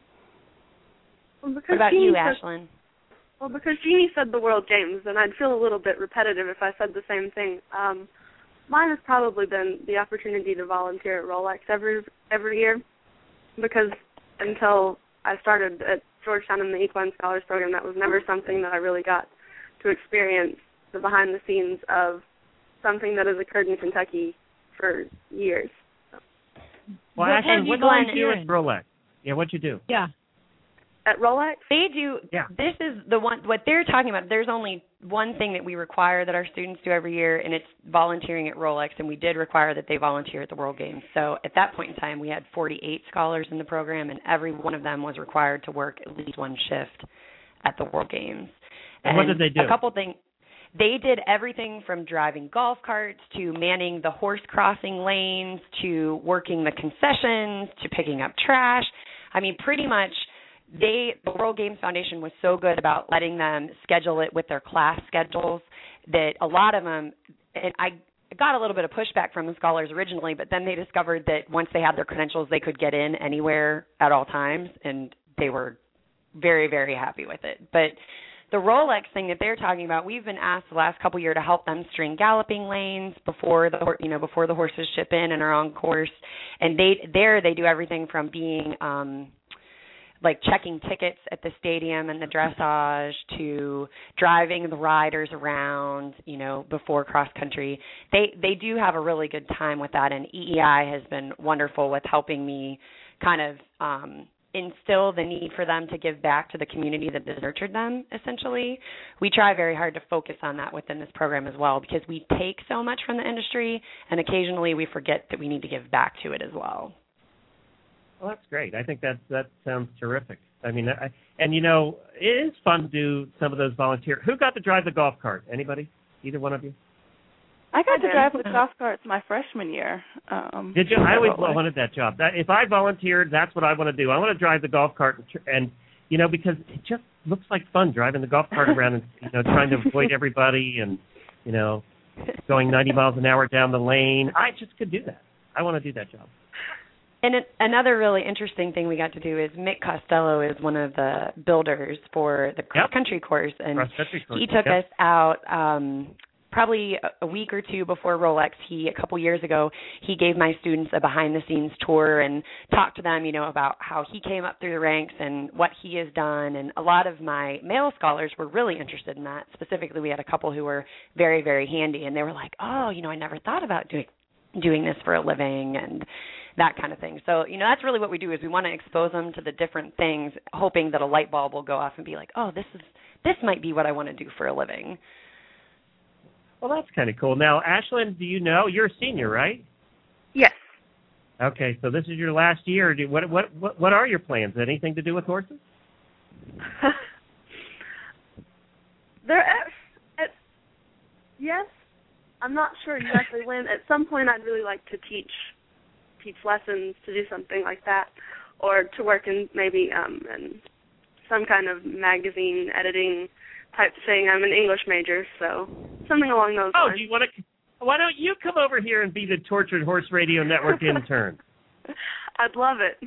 Well, because what about Jeannie you, said, Ashlyn? Well, because Jeannie said the World Games, and I'd feel a little bit repetitive if I said the same thing. Um, mine has probably been the opportunity to volunteer at Rolex every every year, because until I started at Georgetown in the Equine Scholars Program, that was never something that I really got to experience the behind-the-scenes of something that has occurred in Kentucky for years. So. Well, Ashlyn, what do you do at Rolex? Yeah, what'd you do? Yeah. At Rolex? They do. Yeah. This is the one, what they're talking about. There's only one thing that we require that our students do every year, and it's volunteering at Rolex, and we did require that they volunteer at the World Games. So at that point in time, we had forty-eight scholars in the program, and every one of them was required to work at least one shift at the World Games. And, and what did they do? A couple things. They did everything from driving golf carts to manning the horse crossing lanes to working the concessions to picking up trash. I mean, pretty much they the World Games Foundation was so good about letting them schedule it with their class schedules that a lot of them, and I got a little bit of pushback from the scholars originally, but then they discovered that once they had their credentials, they could get in anywhere at all times, and they were very, very happy with it. But the Rolex thing that they're talking about, we've been asked the last couple of years to help them string galloping lanes before the you know before the horses ship in and are on course, and they there they do everything from being um, like checking tickets at the stadium and the dressage to driving the riders around, you know, before cross country. They they do have a really good time with that, and E E I has been wonderful with helping me kind of um, instill the need for them to give back to the community that has nurtured them, essentially. We try very hard to focus on that within this program as well, because we take so much from the industry, and occasionally we forget that we need to give back to it as well. Well, that's great. I think that that sounds terrific. I mean, I, and you know, it is fun to do some of those volunteer. Who got to drive the golf cart? Anybody? Either one of you? I got to drive the golf carts my freshman year. Um, Did you? I always wanted that job. That, if I volunteered, that's what I want to do. I want to drive the golf cart, and, and you know, because it just looks like fun driving the golf cart around and you know trying to avoid everybody and you know going ninety miles an hour down the lane. I just could do that. I want to do that job. And it, another really interesting thing we got to do is Mick Costello is one of the builders for the cross-country yep. course, and cross-country course. he took yep. us out um, probably a week or two before Rolex. He, a couple years ago, he gave my students a behind-the-scenes tour and talked to them, you know, about how he came up through the ranks and what he has done. And a lot of my male scholars were really interested in that. Specifically, we had a couple who were very, very handy, and they were like, oh, you know, I never thought about doing doing this for a living and that kind of thing. So, you know, that's really what we do is we want to expose them to the different things, hoping that a light bulb will go off and be like, oh, this is this might be what I want to do for a living. Well, that's kind of cool. Now, Ashlyn, do you know, you're a senior, right? Yes. Okay, so this is your last year. Do, what, what, what, what are your plans? Anything to do with horses? there, at, at, yes. I'm not sure exactly when. At some point, I'd really like to teach teach lessons, to do something like that, or to work in maybe um, in some kind of magazine editing type thing. I'm an English major, so something along those oh, lines. Oh, do you want to? Why don't you come over here and be the Tortured Horse Radio Network intern? I'd love it.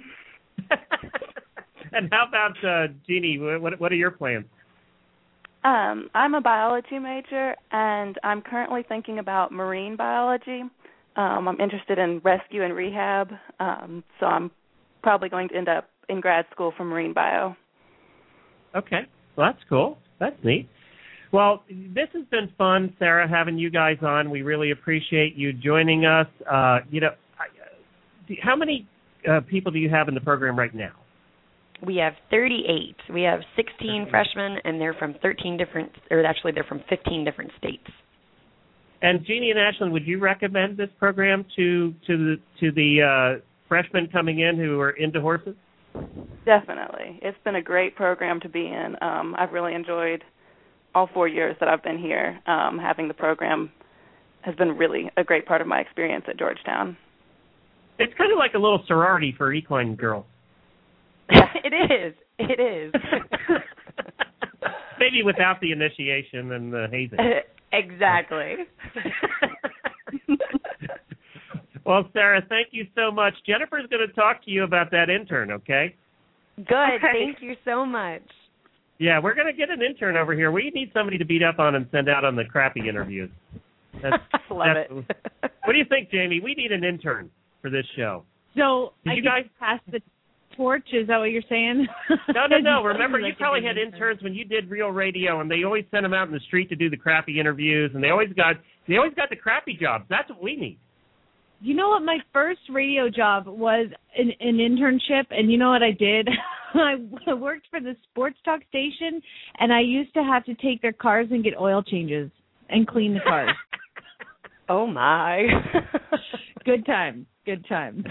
And how about uh, Jeannie? What what are your plans? Um, I'm a biology major, and I'm currently thinking about marine biology. Um, I'm interested in rescue and rehab, um, so I'm probably going to end up in grad school for marine bio. Okay, well, that's cool. That's neat. Well, this has been fun, Sarah, having you guys on. We really appreciate you joining us. Uh, you know, how many uh, people do you have in the program right now? We have thirty-eight. We have sixteen freshmen, and they're from thirteen different, or actually they're from fifteen different states. And Jeannie and Ashlyn, would you recommend this program to to the to the uh, freshmen coming in who are into horses? Definitely. It's been a great program to be in. Um, I've really enjoyed all four years that I've been here. Um, having the program has been really a great part of my experience at Georgetown. It's kind of like a little sorority for equine girls. It is. It is. Maybe without the initiation and the hazing. Exactly. Well, Sarah, thank you so much. Jennifer's going to talk to you about that intern, okay? Good. Okay. Thank you so much. Yeah, we're going to get an intern over here. We need somebody to beat up on and send out on the crappy interviews. That's, Love that's, it. What do you think, Jamie? We need an intern for this show. So Did I you get guys to pass the torch? Is that what you're saying? No, no, no. Remember, you Like a probably good had intern. interns when you did real radio, and they always sent them out in the street to do the crappy interviews, and they always got they always got the crappy jobs. That's what we need. You know what? My first radio job was an, an internship, and you know what I did? I worked for the sports talk station, and I used to have to take their cars and get oil changes and clean the cars. Oh, my. Good time. Good time.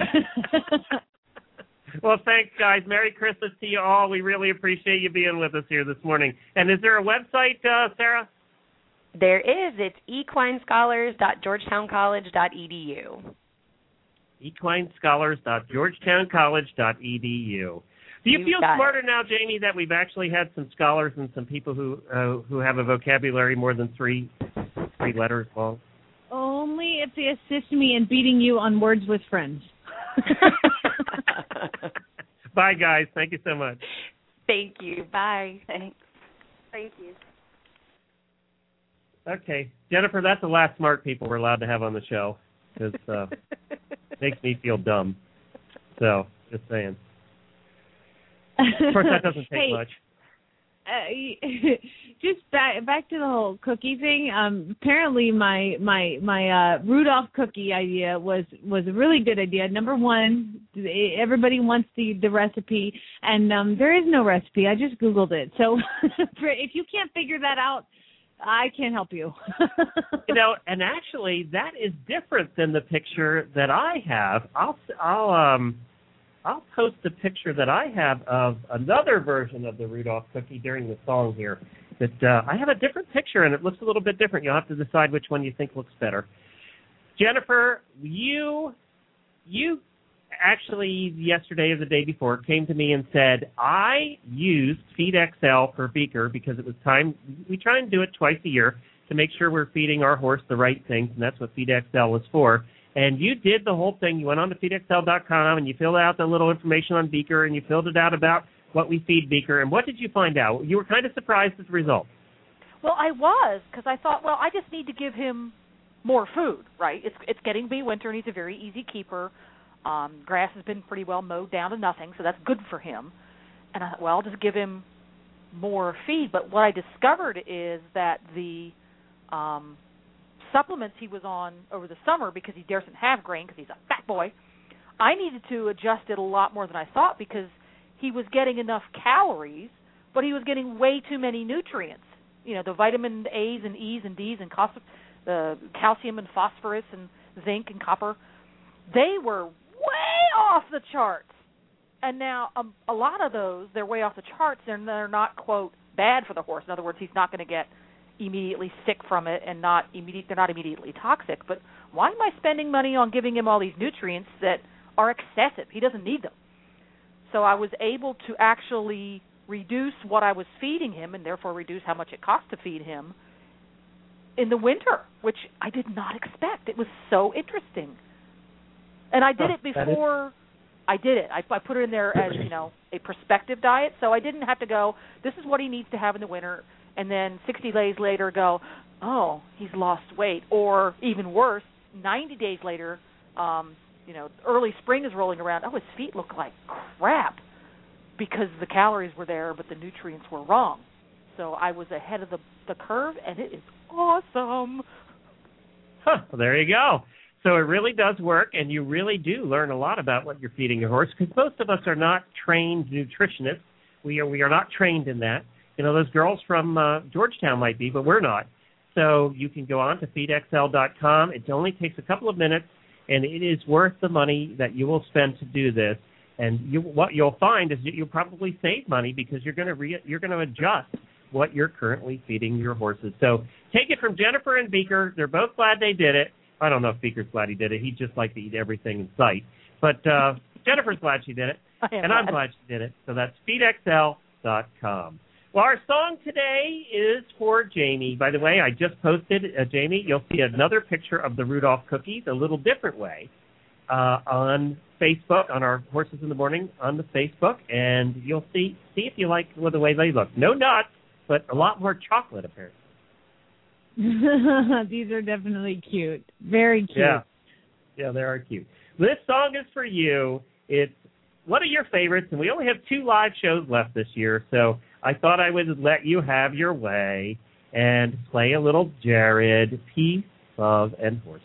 Well, thanks, guys. Merry Christmas to you all. We really appreciate you being with us here this morning. And is there a website, uh, Sarah? There is. It's equine scholars dot georgetown college dot e d u. equine scholars dot georgetown college dot e d u. Do you You feel got smarter it. now, Jamie, that we've actually had some scholars and some people who uh, who have a vocabulary more than three three letters long? Only if they assist me in beating you on Words with Friends. Bye, guys. Thank you so much. Thank you. Bye. Thanks. Thank you. Okay, Jennifer, that's the last smart people we're allowed to have on the show because uh, it makes me feel dumb. So, just saying. Of course, that doesn't take Hey, much. Uh, just back back to the whole cookie thing. Um, apparently, my my my uh, Rudolph cookie idea was was a really good idea. Number one, everybody wants the the recipe, and um, there is no recipe. I just Googled it. So if you can't figure that out, I can't help you. You know, and actually, that is different than the picture that I have. I'll I'll um. I'll post a picture that I have of another version of the Rudolph cookie during the song here. That uh, I have a different picture, and it looks a little bit different. You'll have to decide which one you think looks better. Jennifer, you you actually yesterday or the day before came to me and said, I used Feed X L per beaker because it was time. We try and do it twice a year to make sure we're feeding our horse the right things, and that's what Feed X L is for. And you did the whole thing. You went on to feed x l dot com, and you filled out the little information on Beaker, and you filled it out about what we feed Beaker. And what did you find out? You were kind of surprised at the result. Well, I was, because I thought, well, I just need to give him more food, right? It's it's getting to be winter, and he's a very easy keeper. Um, grass has been pretty well mowed down to nothing, so that's good for him. And I thought, well, I'll just give him more feed. But what I discovered is that the um, supplements he was on over the summer, because he doesn't have grain because he's a fat boy, I needed to adjust it a lot more than I thought because he was getting enough calories, but he was getting way too many nutrients. You know, the vitamin A's and E's and D's and cos- the calcium and phosphorus and zinc and copper, they were way off the charts. And now um, a lot of those, they're way off the charts, and they're not, quote, bad for the horse. In other words, he's not going to get immediately sick from it, and not immediate, they're not immediately toxic. But why am I spending money on giving him all these nutrients that are excessive? He doesn't need them. So I was able to actually reduce what I was feeding him, and therefore reduce how much it cost to feed him in the winter, which I did not expect. It was so interesting. And I did Oh, it before I did it. I, I put it in there as, you know, a prospective diet, so I didn't have to go, this is what he needs to have in the winter, and then sixty days later go, oh, he's lost weight. Or even worse, ninety days later, um, you know, early spring is rolling around, oh, his feet look like crap because the calories were there but the nutrients were wrong. So I was ahead of the, the curve, and it is awesome. Huh, well, there you go. So it really does work, and you really do learn a lot about what you're feeding your horse, because most of us are not trained nutritionists. We are we are not trained in that. You know, those girls from uh, Georgetown might be, but we're not. So you can go on to feed x l dot com. It only takes a couple of minutes, and it is worth the money that you will spend to do this. And you, what you'll find is that you'll probably save money because you're going to re- you're going to adjust what you're currently feeding your horses. So take it from Jennifer and Beaker. They're both glad they did it. I don't know if Beaker's glad he did it. He'd just like to eat everything in sight. But uh, Jennifer's glad she did it, I am and I'm glad. glad she did it. So that's feed x l dot com. Well, our song today is for Jamie. By the way, I just posted, uh, Jamie, you'll see another picture of the Rudolph cookies a little different way uh, on Facebook, on our Horses in the Morning on the Facebook, and you'll see see if you like well, the way they look. No nuts, but a lot more chocolate, apparently. These are definitely cute. Very cute. Yeah, yeah, they are cute. This song is for you. It's one of your favorites, and we only have two live shows left this year, so I thought I would let you have your way and play a little Jared, Peace, Love, and Horses.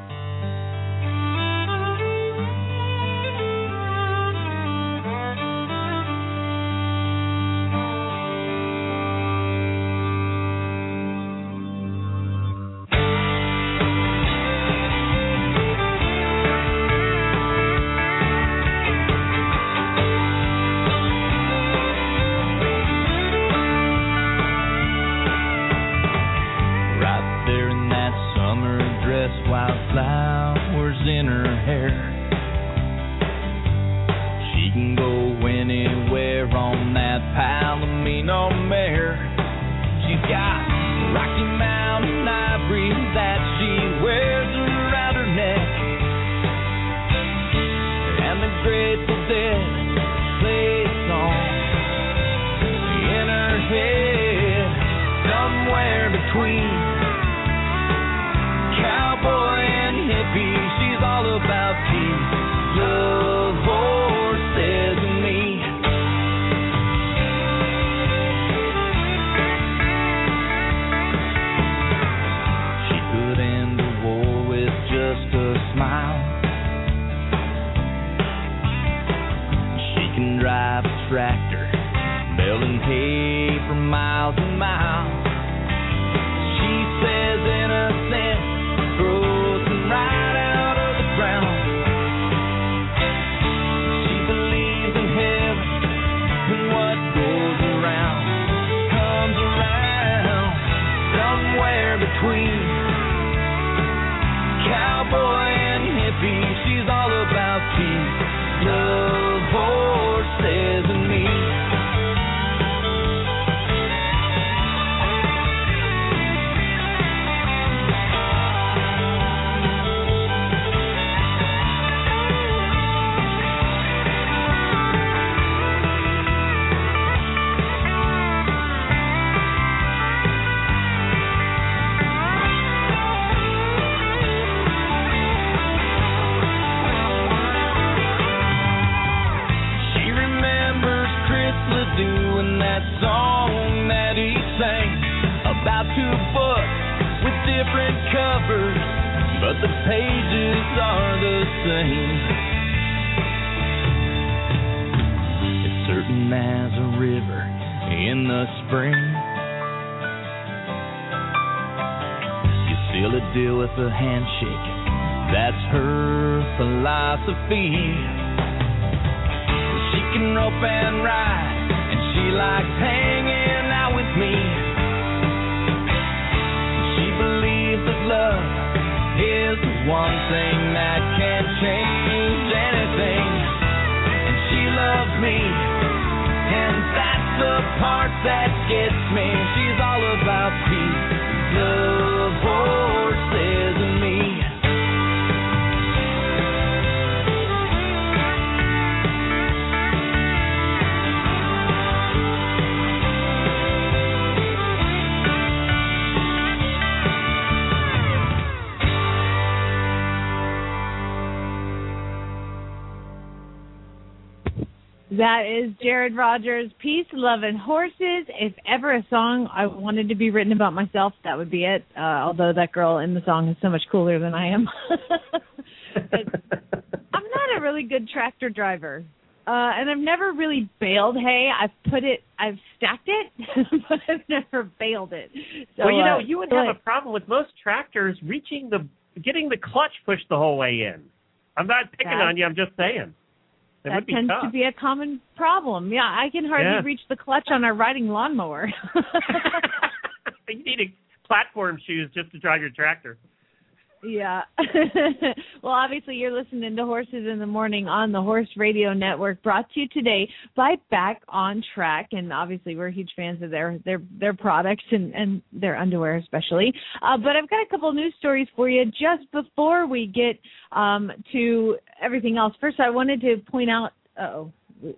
A handshake, that's her philosophy. She can rope and ride, and she likes hanging out with me. She believes that love is the one thing that can change anything. And she loves me, and that's the part that gets me. She's all about peace, love, horses, and me. That is Jared Rogers, Peace, Love, and Horses. If ever a song I wanted to be written about myself, that would be it. Uh, although that girl in the song is so much cooler than I am. I'm not a really good tractor driver. Uh, and I've never really baled hay. I've put it, I've stacked it, but I've never baled it. So, well, you know, uh, you would but, have a problem with most tractors reaching the, getting the clutch pushed the whole way in. I'm not picking that, on you, I'm just saying. It that tends tough. to be a common problem. Yeah, I can hardly yeah. reach the clutch on our riding lawnmower. You need a platform shoes just to drive your tractor. Yeah. Well, obviously, you're listening to Horses in the Morning on the Horse Radio Network, brought to you today by Back on Track. And obviously, we're huge fans of their their their products and, and their underwear especially. Uh, but I've got a couple news stories for you just before we get um, to everything else. First, I wanted to point out, uh-oh,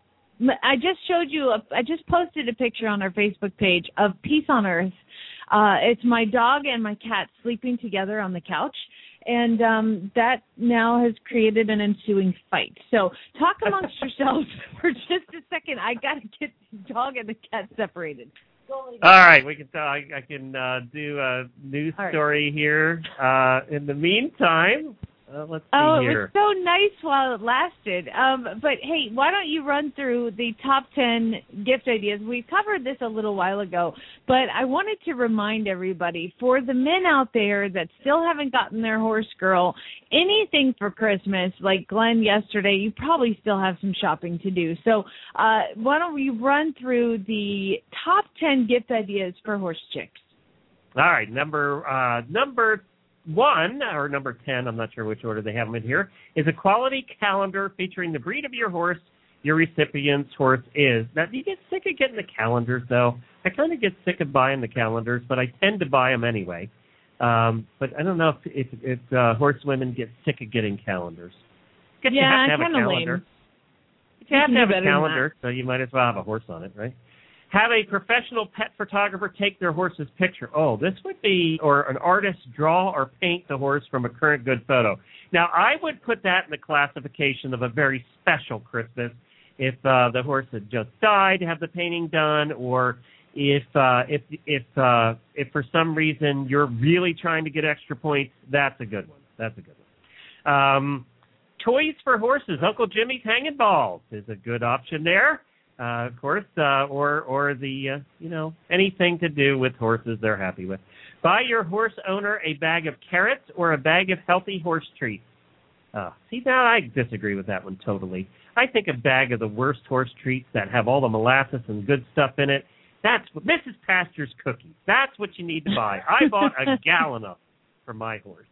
I just showed you, a, I just posted a picture on our Facebook page of Peace on Earth. Uh, it's my dog and my cat sleeping together on the couch, and um, that now has created an ensuing fight. So talk amongst yourselves for just a second. I got to get the dog and the cat separated. All right, we can. Uh, I, I can uh, do a news All right. story here. Uh, in the meantime, uh, let's see oh, here. it was so nice while it lasted. Um, but hey, why don't you run through the top ten gift ideas? We covered this a little while ago, but I wanted to remind everybody, for the men out there that still haven't gotten their horse girl anything for Christmas, like Glenn yesterday, you probably still have some shopping to do. So uh, why don't we run through the top ten gift ideas for horse chicks? All right, number uh, number one, or number ten, I'm not sure which order they have them in here, is a quality calendar featuring the breed of your horse your recipient's horse is. Now, do you get sick of getting the calendars, though? I kind of get sick of buying the calendars, but I tend to buy them anyway. Um, but I don't know if, if, if uh, horsewomen get sick of getting calendars. I guess yeah, you have to have kind a of calendar. lame. You have You to can have do a better than calendar, so you might as well have a horse on it, right? Have a professional pet photographer take their horse's picture. Oh, this would be, or an artist draw or paint the horse from a current good photo. Now, I would put that in the classification of a very special Christmas. If uh, the horse had just died, have the painting done, or if uh, if if uh, if for some reason you're really trying to get extra points, that's a good one. That's a good one. Um, toys for horses. Uncle Jimmy's Hanging Balls is a good option there. Uh, of course, uh, or or the, uh, you know, anything to do with horses they're happy with. Buy your horse owner a bag of carrots or a bag of healthy horse treats. Uh, see, now I disagree with that one totally. I think a bag of the worst horse treats that have all the molasses and good stuff in it, that's what, Missus Pasture's cookies. That's what you need to buy. I bought a gallon of for my horse.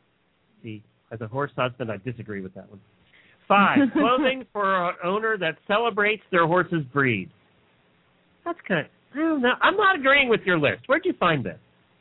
See, as a horse husband, I disagree with that one. Five, clothing for an owner that celebrates their horse's breed. That's kind of, I don't know. I'm not agreeing with your list. Where'd you find this?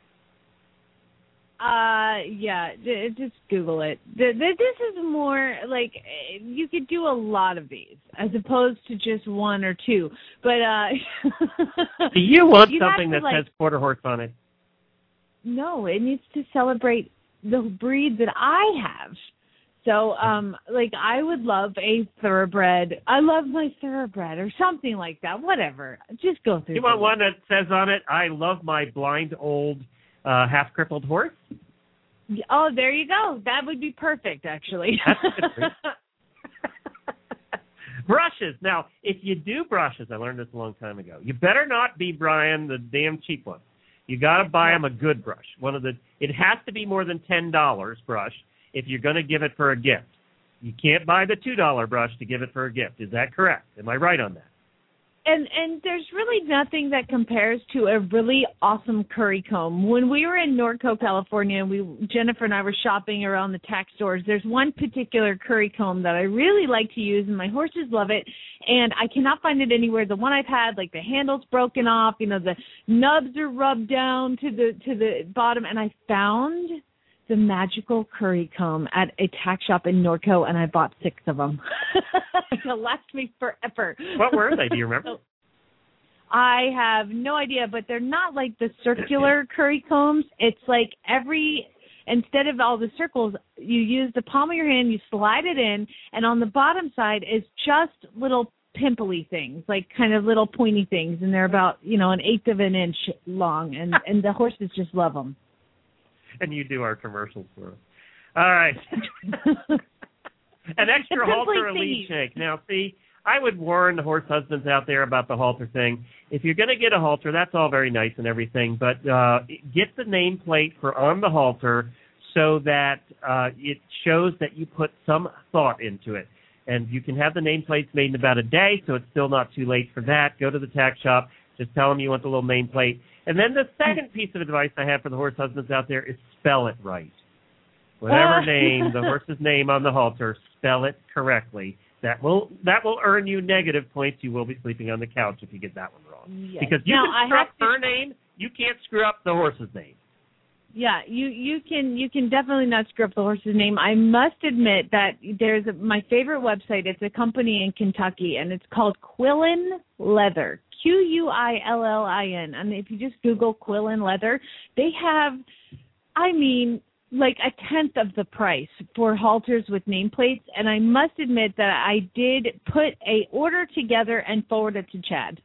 Uh, yeah, d- just Google it. Th- th- this is more like you could do a lot of these as opposed to just one or two. But uh, do you want you something to, that like, says quarter horse on it? No, it needs to celebrate the breed that I have. So, um, like, I would love a thoroughbred. I love my thoroughbred or something like that. Whatever. Just go through. You want one that says on it, I love my blind old uh, half-crippled horse? Oh, there you go. That would be perfect, actually. Brushes. Now, if you do brushes, I learned this a long time ago, you better not be, Brian, the damn cheap one. You got to buy them a good brush. One of the. It has to be more than ten dollars brush if you're going to give it for a gift. You can't buy the two dollar brush to give it for a gift. Is that correct? Am I right on that? And and there's really nothing that compares to a really awesome curry comb. When we were in Norco, California, we Jennifer and I were shopping around the tack stores. There's one particular curry comb that I really like to use, and my horses love it. And I cannot find it anywhere. The one I've had, like the handle's broken off, you know, the nubs are rubbed down to the to the bottom, and I found the magical curry comb at a tack shop in Norco, and I bought six of them. It'll last me forever. What were they? Do you remember? I have no idea, but they're not like the circular curry combs. It's like every, instead of all the circles, you use the palm of your hand, you slide it in, and on the bottom side is just little pimply things, like kind of little pointy things, and they're about, you know, an eighth of an inch long, and, and the horses just love them. And you do our commercials for us. All right. An extra halter elite shake. Now, see, I would warn the horse husbands out there about the halter thing. If you're going to get a halter, that's all very nice and everything, but uh, get the nameplate for on the halter so that uh, it shows that you put some thought into it. And you can have the nameplates made in about a day, so it's still not too late for that. Go to the tack shop. Just tell them you want the little nameplate. And then the second piece of advice I have for the horse husbands out there is spell it right. Whatever Uh. name, the horse's name on the halter, spell it correctly. That will that will earn you negative points. You will be sleeping on the couch if you get that one wrong. Yes. Because you Now, can I screw have up to- her name, you can't screw up the horse's name. Yeah, you you can you can definitely not screw up the horse's name. I must admit that there's a, my favorite website. It's a company in Kentucky, and it's called Quillin Leather. Q U I L L I N. And if you just Google Quillin Leather, they have, I mean, like a tenth of the price for halters with nameplates. And I must admit that I did put a order together and forward it to Chad.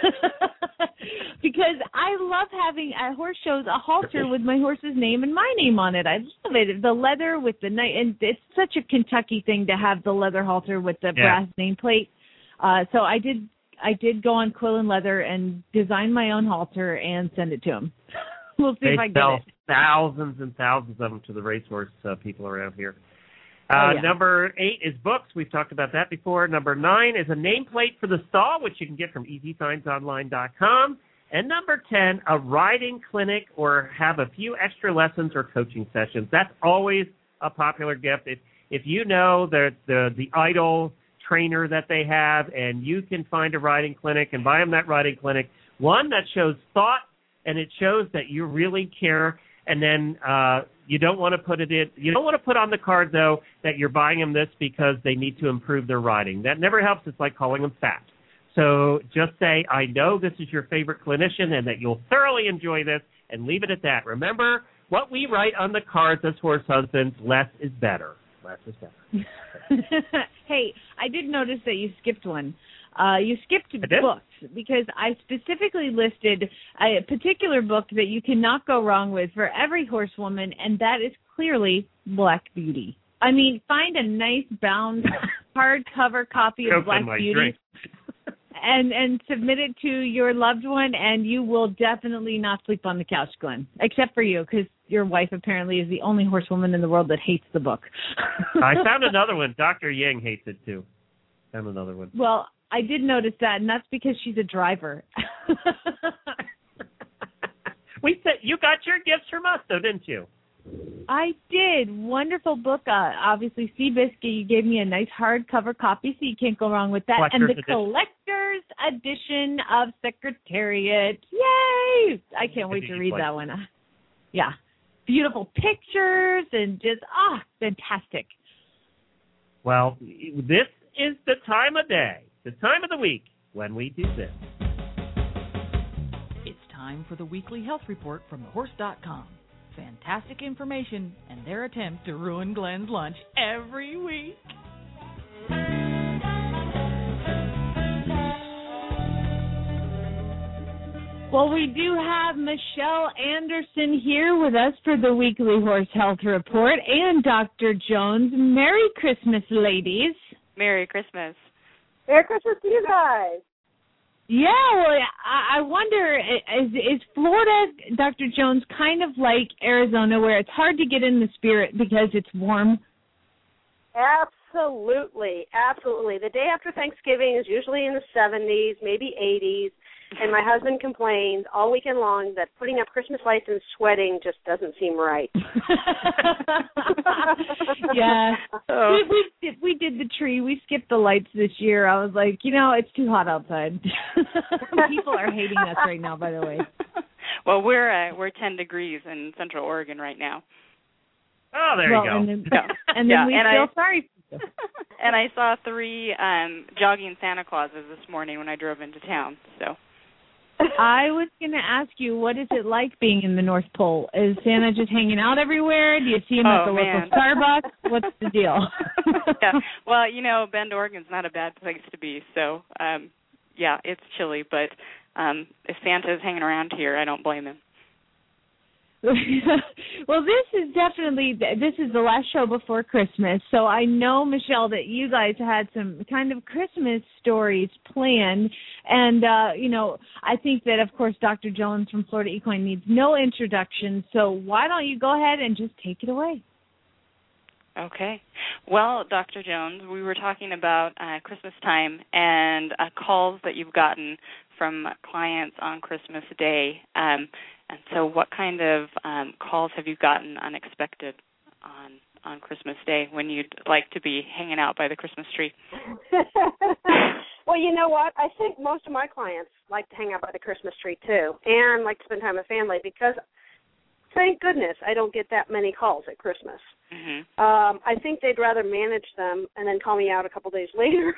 Because I love having at horse shows a halter with my horse's name and my name on it. I love it. The leather with the night, and it's such a Kentucky thing to have the leather halter with the Yeah. brass nameplate. Uh, so I did, I did go on Quillin Leather and design my own halter and send it to him. We'll see They if I get sell it. thousands and thousands of them to the racehorse uh, people around here. Uh, Oh, yeah. Number eight is books. We've talked about that before. Number nine is a nameplate for the stall, which you can get from easy signs online dot com. And number ten, a riding clinic or have a few extra lessons or coaching sessions. That's always a popular gift. If if you know the the, the idol trainer that they have and you can find a riding clinic and buy them that riding clinic, one that shows thought and it shows that you really care. And then uh, you don't want to put it in. You don't want to put on the card though that you're buying them this because they need to improve their riding. That never helps. It's like calling them fat. So just say, I know this is your favorite clinician and that you'll thoroughly enjoy this, and leave it at that. Remember what we write on the cards as horse husbands: less is better. Less is better. Hey, I did notice that you skipped one. Uh, you skipped I did? books because I specifically listed a particular book that you cannot go wrong with for every horsewoman, and that is clearly Black Beauty. I mean, find a nice bound hardcover copy of Choke Black on my Beauty drink. and and submit it to your loved one, and you will definitely not sleep on the couch, Glenn, except for you, because your wife apparently is the only horsewoman in the world that hates the book. I found another one. Doctor Yang hates it too. Found another one. Well, I did notice that, and that's because she's a driver. We said you got your gifts from us, though, didn't you? I did. Wonderful book. Uh, obviously, Seabiscuit, you gave me a nice hardcover copy, so you can't go wrong with that. Collector's and the edition. collector's edition of Secretariat. Yay! I can't wait to read Like- that one. Uh, Yeah. Beautiful pictures and just, ah, fantastic. Well, this is the time of day, the time of the week when we do this. It's time for the weekly health report from the horse dot com. Fantastic information and their attempt to ruin Glenn's lunch every week. Well, we do have Michelle Anderson here with us for the weekly horse health report, and Doctor Jones. Merry Christmas, ladies. Merry Christmas. Merry Christmas to you guys. Yeah, well, I I wonder, is, is Florida, Doctor Jones, kind of like Arizona, where it's hard to get in the spirit because it's warm? Absolutely, absolutely. The day after Thanksgiving is usually in the seventies, maybe eighties, and my husband complains all weekend long that putting up Christmas lights and sweating just doesn't seem right. Yeah, Oh. we, we, did, we did the tree. We skipped the lights this year. I was like, you know, it's too hot outside. People are hating us right now, by the way. Well, we're uh, we're ten degrees in Central Oregon right now. Oh, there well, you go. And then, Yeah. and then Yeah, we and feel I- sorry for you. And I saw three um jogging Santa Clauses this morning when I drove into town. So I was going to ask you, what is it like being in the North Pole? Is Santa just hanging out everywhere? Do you see him at Oh, the man. local Starbucks? What's the deal? yeah. Well, you know, Bend, Oregon's not a bad place to be. So um yeah, it's chilly, but um if Santa's hanging around here, I don't blame him. Well, this is definitely, this is the last show before Christmas, so I know, Michelle, that you guys had some kind of Christmas stories planned, and, uh, you know, I think that, of course, Doctor Jones from Florida Equine needs no introduction, so why don't you go ahead and just take it away? Okay. Well, Doctor Jones, we were talking about uh, Christmas time and uh, calls that you've gotten from clients on Christmas Day. Um, and so what kind of um, calls have you gotten unexpected on on Christmas Day when you'd like to be hanging out by the Christmas tree? Well, you know what? I think most of my clients like to hang out by the Christmas tree too, and like to spend time with family because, thank goodness, I don't get that many calls at Christmas. Mm-hmm. Um, I think they'd rather manage them and then call me out a couple days later.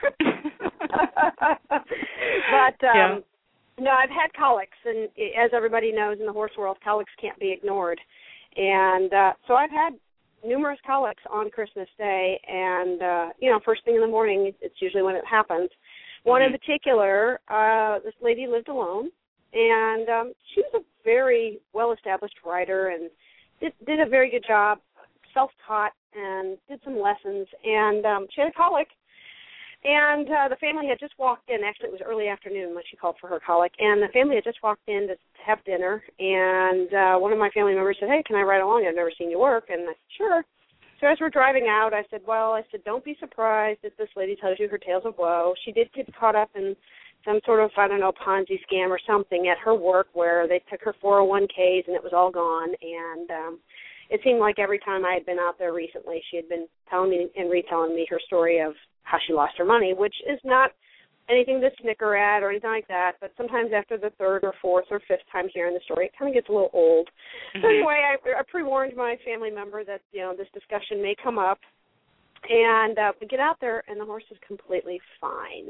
But um, yeah. no, I've had colics, and as everybody knows in the horse world, colics can't be ignored. And uh, so I've had numerous colics on Christmas Day, and, uh, you know, first thing in the morning, it's usually when it happens. One mm-hmm. in particular, uh, this lady lived alone, and um, she was a very well-established writer and did, did a very good job, self-taught, and did some lessons, and um, she had a colic. And uh, the family had just walked in. Actually, it was early afternoon when she called for her colic. And the family had just walked in to have dinner. And uh, one of my family members said, hey, can I ride along? I've never seen you work. And I said, sure. So as we're driving out, I said, well, I said, don't be surprised if this lady tells you her tales of woe. She did get caught up in some sort of, I don't know, Ponzi scam or something at her work where they took her four oh one k's and it was all gone. And um, it seemed like every time I had been out there recently, she had been telling me and retelling me her story of how she lost her money, which is not anything to snicker at or anything like that, but sometimes after the third or fourth or fifth time hearing the story, it kind of gets a little old. Mm-hmm. So anyway, I, I pre-warned my family member that, you know, this discussion may come up, and uh, we get out there, and the horse is completely fine.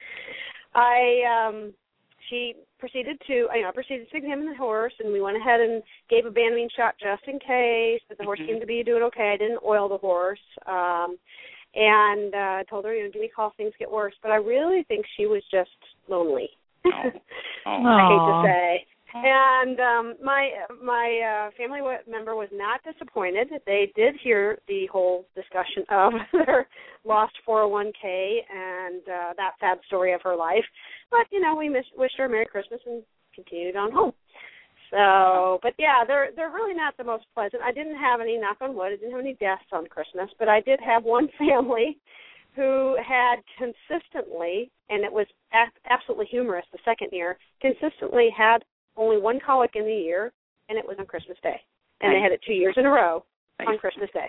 I, um, she proceeded to, you know, I proceeded to examine the horse, and we went ahead and gave a Banamine shot just in case, but the horse mm-hmm. seemed to be doing okay. I didn't oil the horse. Um, And uh, I told her, you know, give me a call if things get worse. But I really think she was just lonely. Oh. Oh. I hate to say. And um, my my uh, family member was not disappointed. They did hear the whole discussion of their lost four oh one k and uh, that sad story of her life. But, you know, we missed, wished her a Merry Christmas and continued on home. So, but yeah, they're they're really not the most pleasant. I didn't have any, knock on wood, I didn't have any deaths on Christmas, but I did have one family who had consistently, and it was a- absolutely humorous the second year, consistently had only one colic in the year, and it was on Christmas Day. And nice. They had it two years in a row nice. On Christmas Day.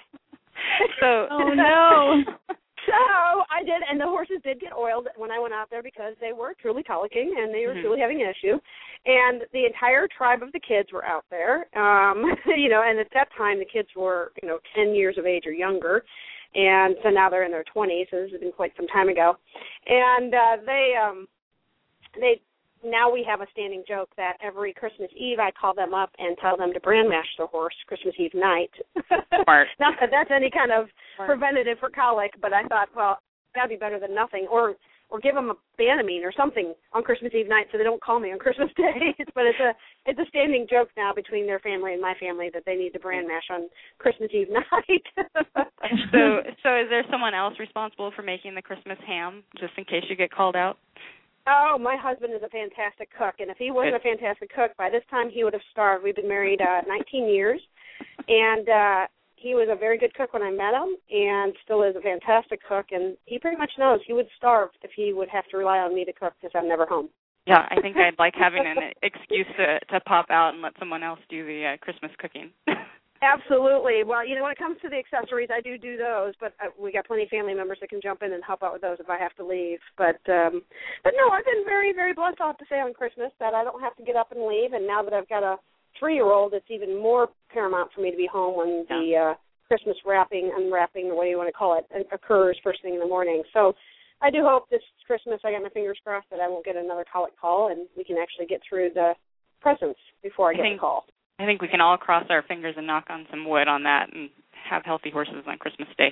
So, oh no. So I did, and the horses did get oiled when I went out there because they were truly colicking and they were mm-hmm. truly having an issue. And the entire tribe of the kids were out there, um, you know, and at that time the kids were, you know, ten years of age or younger. And so now they're in their twenties, so this has been quite some time ago. And uh, they, um, they, now we have a standing joke that every Christmas Eve I call them up and tell them to brand mash their horse Christmas Eve night. Smart. Not that that's any kind of Smart. Preventative for colic, but I thought, well, that'd be better than nothing. Or or give them a Banamine or something on Christmas Eve night so they don't call me on Christmas Day. But it's a it's a standing joke now between their family and my family that they need to brand mash on Christmas Eve night. so so is there someone else responsible for making the Christmas ham, just in case you get called out? Oh, my husband is a fantastic cook, and if he wasn't Good. a fantastic cook, by this time he would have starved. We've been married uh, nineteen years, and uh, he was a very good cook when I met him, and still is a fantastic cook, and he pretty much knows he would starve if he would have to rely on me to cook because I'm never home. Yeah, I think I'd like having an excuse to, to pop out and let someone else do the uh, Christmas cooking. Absolutely. Well, you know, when it comes to the accessories, I do do those, but uh, we got plenty of family members that can jump in and help out with those if I have to leave. But, um, but no, I've been very, very blessed, I'll have to say, on Christmas that I don't have to get up and leave. And now that I've got a three-year-old, it's even more paramount for me to be home when yeah. the uh, Christmas wrapping, unwrapping, or what do you want to call it, occurs first thing in the morning. So I do hope this Christmas, I got my fingers crossed, that I won't get another colic call and we can actually get through the presents before I, I get think- the call. I think we can all cross our fingers and knock on some wood on that and have healthy horses on Christmas Day.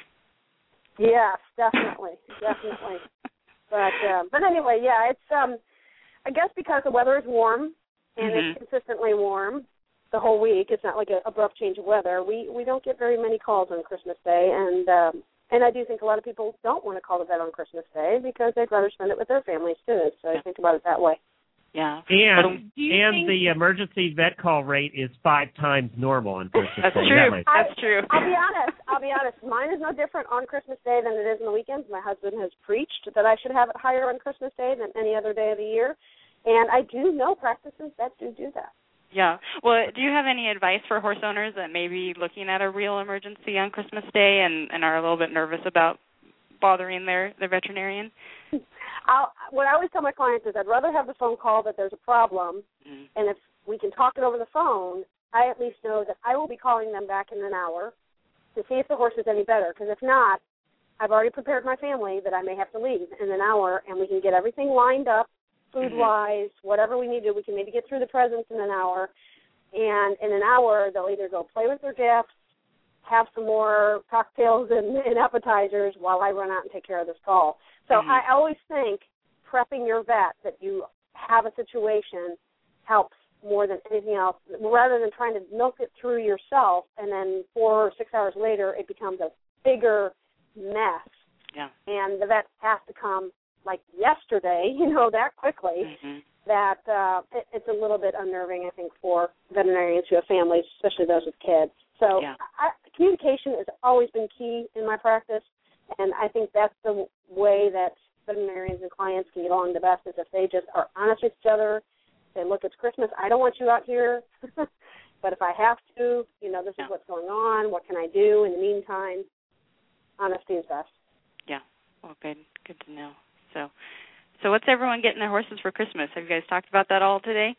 Yes, definitely, definitely. But uh, but anyway, yeah, it's um, I guess because the weather is warm and mm-hmm. it's consistently warm the whole week. It's not like an abrupt change of weather. We we don't get very many calls on Christmas Day, and um, and I do think a lot of people don't want to call the vet on Christmas Day because they'd rather spend it with their families too. So I think about it that way. Yeah. And and the emergency vet call rate is five times normal on Christmas That's Day. True. That That's true. I'll be honest. I'll be honest. Mine is no different on Christmas Day than it is on the weekends. My husband has preached that I should have it higher on Christmas Day than any other day of the year. And I do know practices that do do that. Yeah. Well, do you have any advice for horse owners that may be looking at a real emergency on Christmas Day and, and are a little bit nervous about bothering their, their veterinarian? I'll, what I always tell my clients is I'd rather have the phone call that there's a problem, mm. and if we can talk it over the phone, I at least know that I will be calling them back in an hour to see if the horse is any better, because if not, I've already prepared my family that I may have to leave in an hour, and we can get everything lined up, food-wise, whatever we need to do. We can maybe get through the presents in an hour, and in an hour they'll either go play with their gifts, have some more cocktails and, and appetizers while I run out and take care of this call. So mm-hmm. I always think prepping your vet that you have a situation helps more than anything else, rather than trying to milk it through yourself and then four or six hours later it becomes a bigger mess. Yeah. And the vet has to come like yesterday, you know, that quickly, mm-hmm. that uh, it, it's a little bit unnerving, I think, for veterinarians who have families, especially those with kids. So yeah. I, communication has always been key in my practice, and I think that's the way that veterinarians and clients can get along the best, is if they just are honest with each other. They look, it's Christmas, I don't want you out here, but if I have to, you know, this yeah. is what's going on, what can I do in the meantime? Honesty is best. Yeah, well, good, good to know. So, so what's everyone getting their horses for Christmas? Have you guys talked about that all today?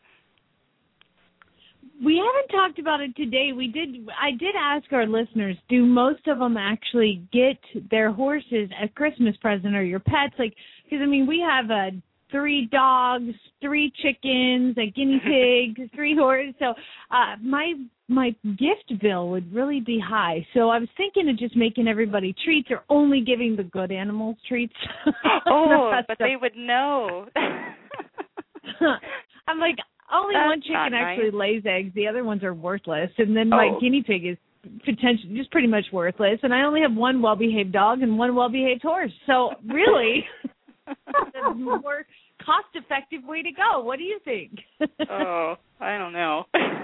We haven't talked about it today. We did. I did ask our listeners, do most of them actually get their horses a Christmas present, or your pets? Like, because, I mean, we have a three dogs, three chickens, a guinea pig, three horses. So uh, my my gift bill would really be high. So I was thinking of just making everybody treats, or only giving the good animals treats. Oh, but they would know. I'm like, only That's one chicken actually nice. lays eggs. The other ones are worthless. And then oh. my guinea pig is potentially just pretty much worthless. And I only have one well-behaved dog and one well-behaved horse. So really, the more cost-effective way to go. What do you think? Oh, I don't know.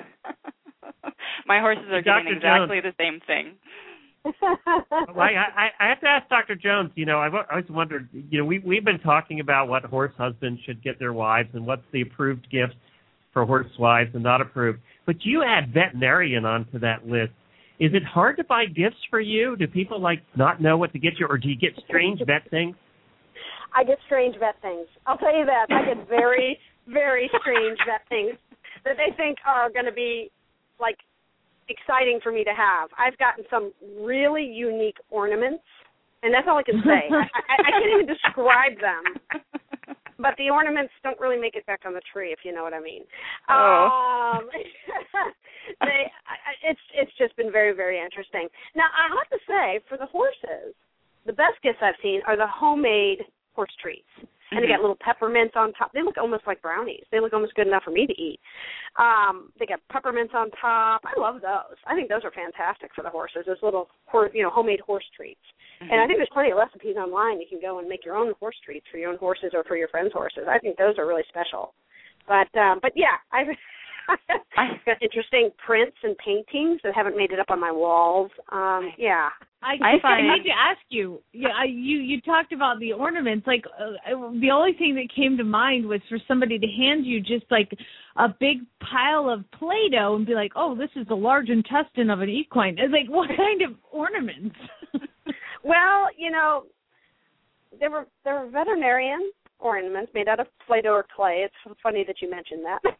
My horses are Doctor doing exactly Jones. the same thing. well, I, I, I have to ask Doctor Jones, you know, I've always wondered, you know, we, we've been talking about what horse husbands should get their wives and what's the approved gift for horse wives and not approved. But you add veterinarian onto that list. Is it hard to buy gifts for you? Do people, like, not know what to get you, or do you get strange vet things? I get strange vet things. I'll tell you that. I get very, very strange vet things that they think are going to be, like, exciting for me to have. I've gotten some really unique ornaments, and that's all I can say. I, I, I can't even describe them. But the ornaments don't really make it back on the tree, if you know what I mean. Oh. Um, they, I, it's it's just been very, very interesting. Now, I have to say, for the horses, the best gifts I've seen are the homemade horse treats. And mm-hmm. they got little peppermints on top. They look almost like brownies. They look almost good enough for me to eat. Um, they got peppermints on top. I love those. I think those are fantastic for the horses, those little, you know, homemade horse treats. Mm-hmm. And I think there's plenty of recipes online. You can go and make your own horse treats for your own horses or for your friends' horses. I think those are really special. But, um, but yeah, I've I've got interesting prints and paintings that haven't made it up on my walls. Um, yeah. I, I, find, I need to ask you. Yeah, I, you you talked about the ornaments. Like uh, the only thing that came to mind was for somebody to hand you just like a big pile of Play-Doh and be like, "Oh, this is the large intestine of an equine." It's like, what kind of ornaments? Well, you know, there were there were veterinarian ornaments made out of Play-Doh or clay. It's funny that you mentioned that.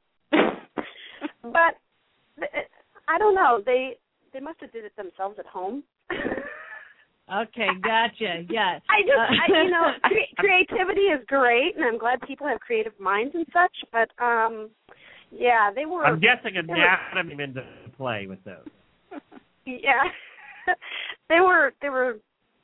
But I don't know. They they must have did it themselves at home. Okay, gotcha. Yeah. I just, I, you know, cre- creativity is great, and I'm glad people have creative minds and such. But um, yeah, they were. I'm guessing anatomy were, into play with those. Yeah, they were. They were.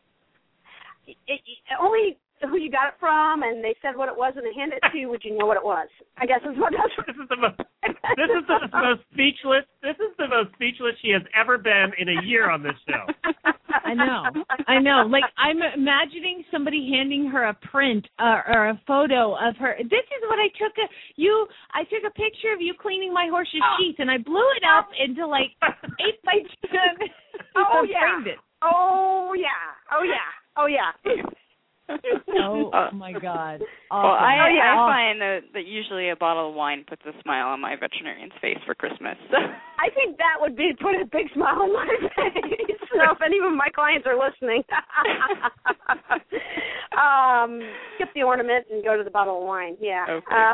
It, it, only who you got it from, and they said what it was, and they handed it to you. Would you know what it was? I guess is what that's. This is the most. This is the most speechless. This is the most speechless she has ever been in a year on this show. I know. I know. Like, I'm imagining somebody handing her a print uh, or a photo of her. This is what I took. A, you. I took a picture of you cleaning my horse's oh. sheets, and I blew it up into like eight by ten. Oh yeah. It. Oh yeah. Oh yeah. Oh yeah. Oh, oh my God. Well, Awesome. I, Oh, yeah. I find that, that usually a bottle of wine puts a smile on my veterinarian's face for Christmas. I think that would be put a big smile on my face. So if any of my clients are listening, um, skip the ornament and go to the bottle of wine. Yeah. Okay. Uh,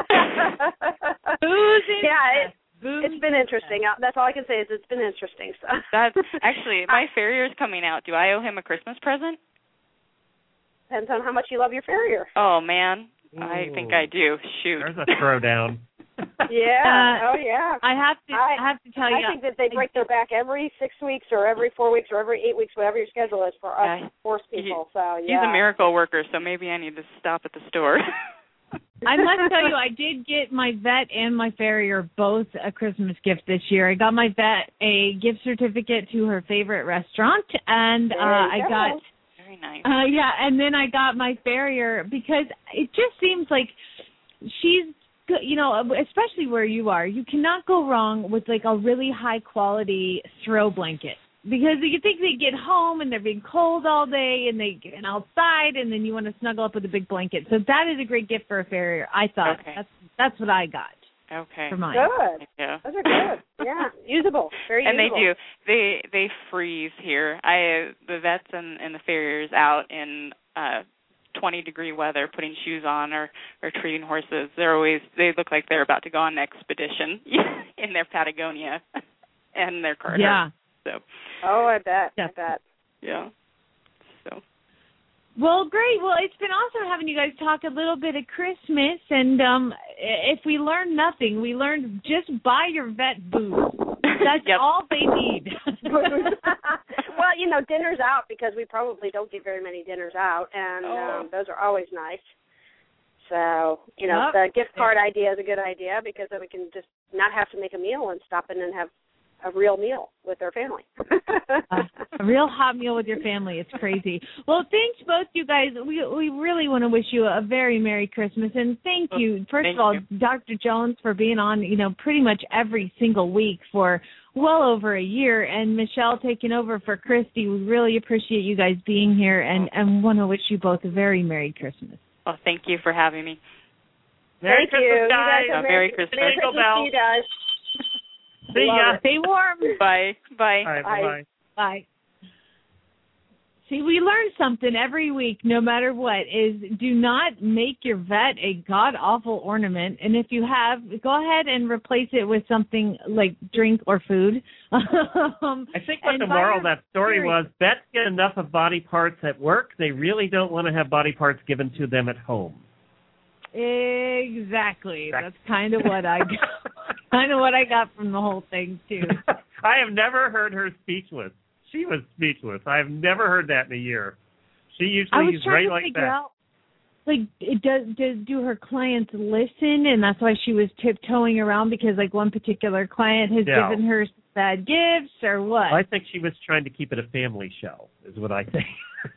Booze in yeah, it, it's been interesting. Uh, That's all I can say is it's been interesting. So. That's actually, my farrier's coming out. Do I owe him a Christmas present? Depends on how much you love your farrier. Oh, man. Ooh. I think I do. Shoot. There's a throwdown. Yeah. Uh, oh, yeah. I have to. I, I have to tell you. I think that they break their back every six weeks or every four weeks or every eight weeks, whatever your schedule is for us uh, horse people. He, so yeah. He's a miracle worker, so maybe I need to stop at the store. I must tell you, I did get my vet and my farrier both a Christmas gift this year. I got my vet a gift certificate to her favorite restaurant, and uh, I go. got. Very nice. Uh, yeah, and then I got my farrier because it just seems like she's, you know, especially where you are, you cannot go wrong with like a really high quality throw blanket. Because you think they get home and they're being cold all day and they get outside and then you want to snuggle up with a big blanket. So that is a great gift for a farrier, I thought. Okay. That's that's what I got. Okay. For mine. Good. Yeah. Those are good. Yeah. Usable. Very and usable. they do. They they freeze here. I the vets and, and the farriers out in uh twenty degree weather putting shoes on or, or treating horses. They're always they look like they're about to go on an expedition in their Patagonia and their Carter. Yeah. So. Oh, I bet. Yeah. I bet. Yeah. So. Well, great. Well, it's been awesome having you guys talk a little bit of Christmas. And um, if we learned nothing, we learned just buy your vet booze. That's yep. all they need. Well, you know, dinner's out because we probably don't get very many dinners out, and oh. um, those are always nice. So, you know, Yep. the gift card idea is a good idea because then we can just not have to make a meal and stop in and have a real meal with their family. uh, a real hot meal with your family. It's crazy. Well, thanks both you guys. We we really want to wish you a very Merry Christmas, and thank you. First thank of all, you. Doctor Jones, for being on, you know, pretty much every single week for well over a year, and Michelle taking over for Christy. We really appreciate you guys being here, and, and want to wish you both a very Merry Christmas. Well, thank you for having me. Merry Thank Christmas, you. guys. You guys Uh, Merry Christmas. Merry Christmas to you guys. See ya. Stay warm. Bye. Bye. All right, Bye. bye-bye. Bye. See, we learn something every week, no matter what, is do not make your vet a god-awful ornament. And if you have, go ahead and replace it with something like drink or food. um, I think what and the buy moral of your that story theory. was, vets get enough of body parts at work. They really don't want to have body parts given to them at home. Exactly. That's kind of what I got. kind of what I got from the whole thing, too. I have never heard her speechless. She was speechless. I have never heard that in a year. She I usually was is trying right to like figure that. out, like, it does, does do her clients listen, and that's why she was tiptoeing around because, like, one particular client has Yeah. given her bad gifts or what? I think she was trying to keep it a family show, is what I think.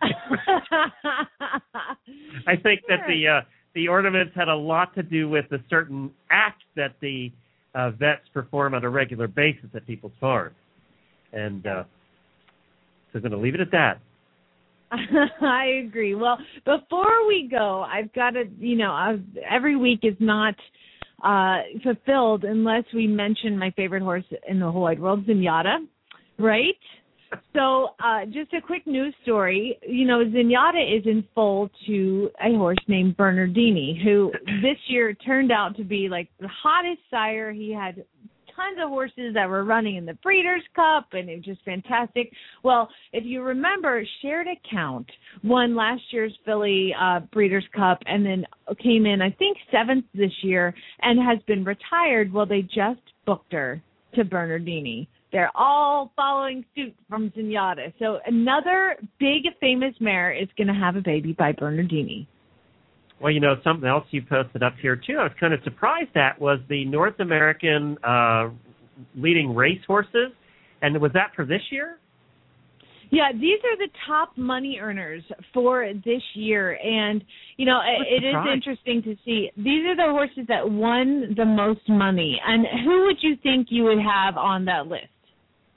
I think Sure. that the uh, the ornaments had a lot to do with a certain act that the uh, vets perform on a regular basis at people's farms, and uh, so I'm going to leave it at that. I agree. Well, before we go, I've got to, you know, I've, every week is not uh, fulfilled unless we mention my favorite horse in the whole wide world, Zenyatta, right? So uh, just a quick news story. You know, Zenyatta is in foal to a horse named Bernardini, who this year turned out to be like the hottest sire. He had tons of horses that were running in the Breeders' Cup, and it was just fantastic. Well, if you remember, Shared Account won last year's Philly uh, Breeders' Cup and then came in, I think, seventh this year and has been retired. Well, they just booked her to Bernardini. They're all following suit from Zenyatta. So another big famous mare is going to have a baby by Bernardini. Well, you know, something else you posted up here, too, I was kind of surprised at was the North American uh, leading race horses. And was that for this year? Yeah, these are the top money earners for this year. And, you know, it, it is interesting to see. These are the horses that won the most money. And who would you think you would have on that list?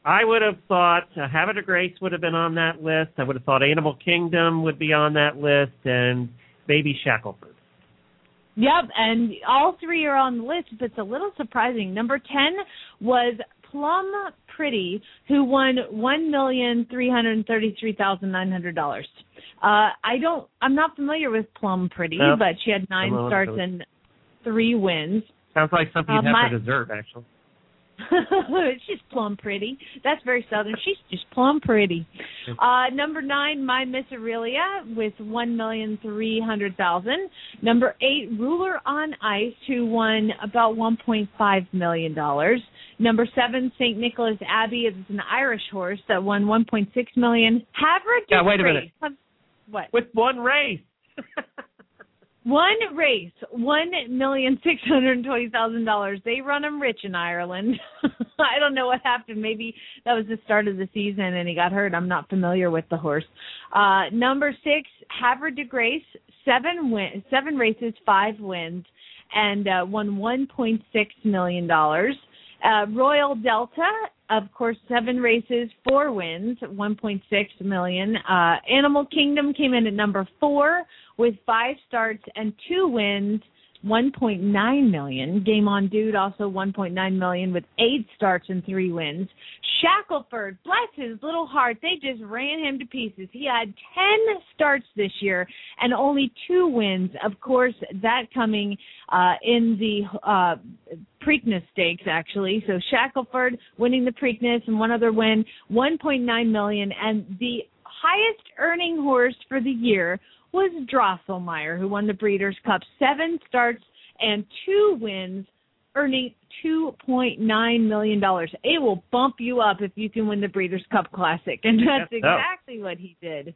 I would have thought uh, Habit of Grace would have been on that list. I would have thought Animal Kingdom would be on that list, and Baby Shackleford. Yep, and all three are on the list, but it's a little surprising. Number ten was Plum Pretty, who won one million three hundred thirty-three thousand nine hundred dollars. Uh, I don't, I'm not familiar with Plum Pretty, no. but she had nine starts and three wins. Sounds like something you'd uh, have my, for dessert, actually. She's plum pretty. That's very Southern. She's just plum pretty. Uh, number nine, My Miss Aurelia, with one million three hundred thousand. Number eight, Ruler on Ice, who won about one point five million dollars. Number seven, Saint Nicholas Abbey, is an Irish horse that won one point six million dollars. Havre de Yeah, wait a Grace. minute. What? With one race. One race, one million six hundred twenty thousand dollars. They run him rich in Ireland. I don't know what happened. Maybe that was the start of the season and he got hurt. I'm not familiar with the horse. Uh, number six, Havre de Grace, seven win, seven races, five wins, and uh, won one point six million dollars. Uh, Royal Delta, of course, seven races, four wins, one point six million dollars. Uh, Animal Kingdom came in at number four with five starts and two wins, one point nine million dollars. Game On Dude also one point nine million dollars with eight starts and three wins. Shackleford, bless his little heart, they just ran him to pieces. He had ten starts this year and only two wins. Of course, that coming uh, in the uh, Preakness Stakes, actually. So Shackleford winning the Preakness and one other win, one point nine million dollars. And the highest earning horse for the year was Drosselmeyer, who won the Breeders' Cup. Seven starts and two wins, earning two point nine million dollars. It will bump you up if you can win the Breeders' Cup Classic, and that's exactly what he did.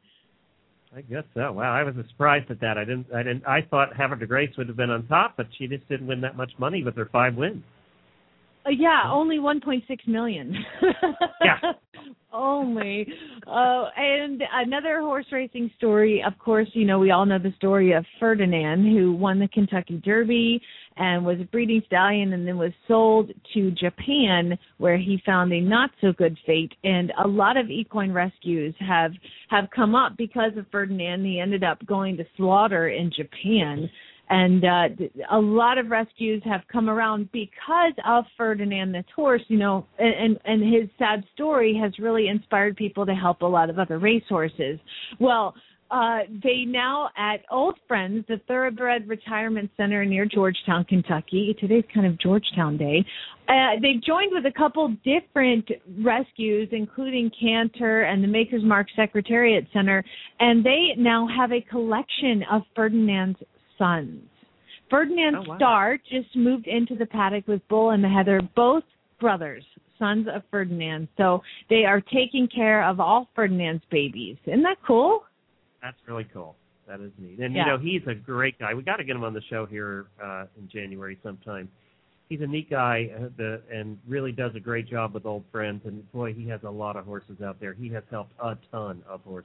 I guess so. Wow, I was surprised at that. I didn't. I didn't. I thought Havre de Grace would have been on top, but she just didn't win that much money with her five wins. Uh, yeah, only one point six million dollars. Yeah. Only. Uh, and another horse racing story, of course, you know, we all know the story of Ferdinand, who won the Kentucky Derby and was a breeding stallion and then was sold to Japan, where he found a not-so-good fate. And a lot of equine rescues have, have come up because of Ferdinand. He ended up going to slaughter in Japan. And uh, a lot of rescues have come around because of Ferdinand this horse, you know, and, and his sad story has really inspired people to help a lot of other racehorses. Well, uh, they now at Old Friends, the Thoroughbred Retirement Center near Georgetown, Kentucky. Today's kind of Georgetown Day. Uh, they've joined with a couple different rescues, including Cantor and the Maker's Mark Secretariat Center, and they now have a collection of Ferdinand's sons. Ferdinand oh, wow. Starr just moved into the paddock with Bull and the Heather, both brothers, sons of Ferdinand. So they are taking care of all Ferdinand's babies. Isn't that cool? That's really cool. That is neat. And, yeah. you know, he's a great guy. We got to get him on the show here uh, in January sometime. He's a neat guy uh, the, and really does a great job with Old Friends. And, boy, he has a lot of horses out there. He has helped a ton of horses.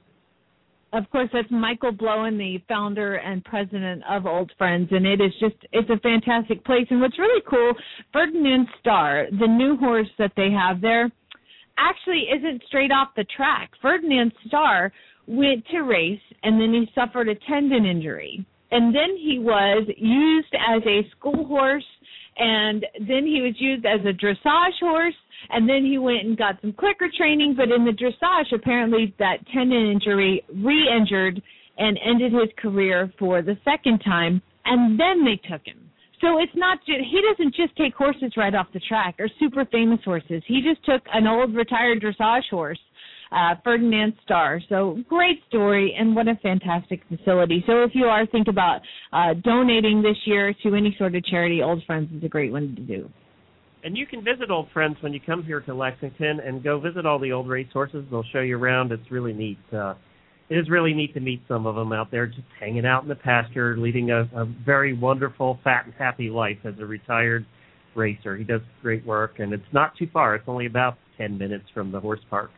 Of course, that's Michael Blowen, the founder and president of Old Friends, and it is just, it's a fantastic place. And what's really cool, Ferdinand Starr, the new horse that they have there, actually isn't straight off the track. Ferdinand Starr went to race, and then he suffered a tendon injury. And then he was used as a school horse, and then he was used as a dressage horse, and then he went and got some clicker training, but in the dressage, apparently that tendon injury re-injured and ended his career for the second time, and then they took him. So it's not just, he doesn't just take horses right off the track or super famous horses. He just took an old retired dressage horse, uh, Ferdinand Starr. So great story, and what a fantastic facility. So if you are thinking about uh, donating this year to any sort of charity, Old Friends is a great one to do. And you can visit Old Friends when you come here to Lexington and go visit all the old race horses. They'll show you around. It's really neat. Uh, it is really neat to meet some of them out there just hanging out in the pasture, leading a, a very wonderful, fat and happy life as a retired racer. He does great work, and it's not too far. It's only about ten minutes from the horse park.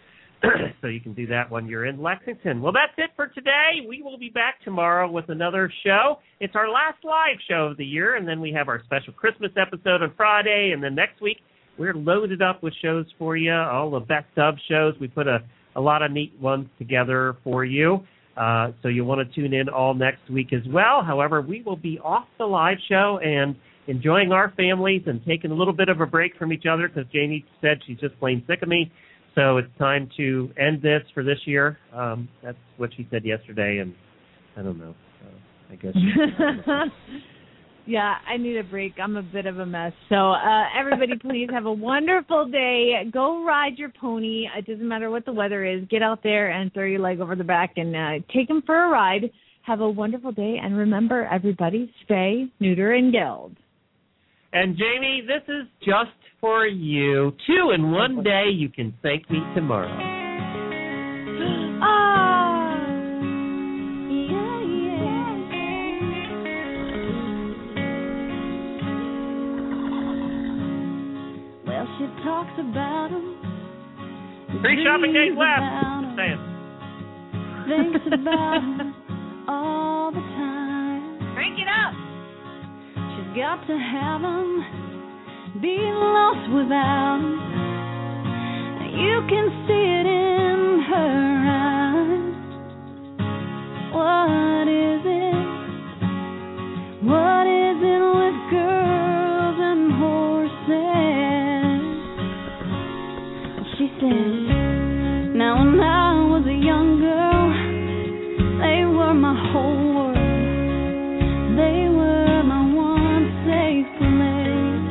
So you can do that when you're in Lexington. Well, that's it for today. We will be back tomorrow with another show. It's our last live show of the year, and then we have our special Christmas episode on Friday, and then next week we're loaded up with shows for you, all the best of shows. We put a, a lot of neat ones together for you. Uh, so you'll want to tune in all next week as well. However, we will be off the live show and enjoying our families and taking a little bit of a break from each other because Jamie said she's just plain sick of me. So it's time to end this for this year. Um, that's what she said yesterday, and I don't know. Uh, I guess. Yeah, I need a break. I'm a bit of a mess. So uh, everybody, please have a wonderful day. Go ride your pony. It doesn't matter what the weather is. Get out there and throw your leg over the back and uh, take them for a ride. Have a wonderful day. And remember, everybody, spay, neuter, and geld. And, Jamie, this is just for you. Two in one day. You can thank me tomorrow. Oh. She talks about him. Three shopping days left. Just saying. Thinks about him all the time. Crank it up. She's got to have him. Be lost without him. You can see it in her eyes. What is it? What is it with girls and horses? She said, now when I was a young girl, they were my whole world. They were my one safe place.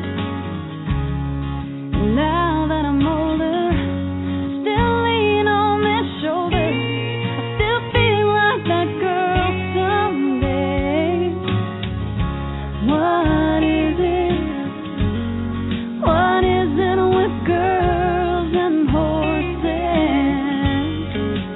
Now that I'm older, still lean on their shoulders. I still feel like that girl someday. What is it? What is it with girls and horses?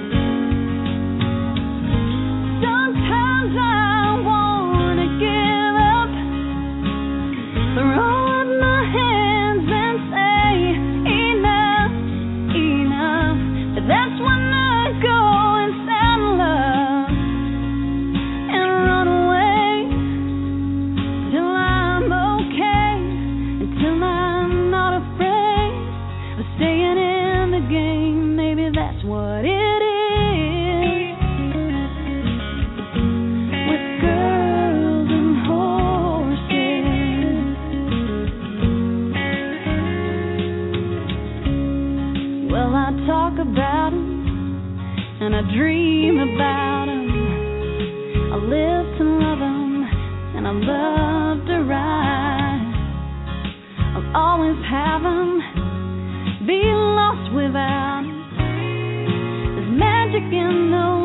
Sometimes I wanna give up, throw up my hands and say enough, enough. But that's when I go and settle up and run away till I'm okay, until I'm not afraid of staying in the game. Maybe that's what it is with girls and horses. Well, I talk about 'em and I dream about 'em. I live to love 'em and I love to ride. I'll always have 'em. Be lost without 'em. There's magic in the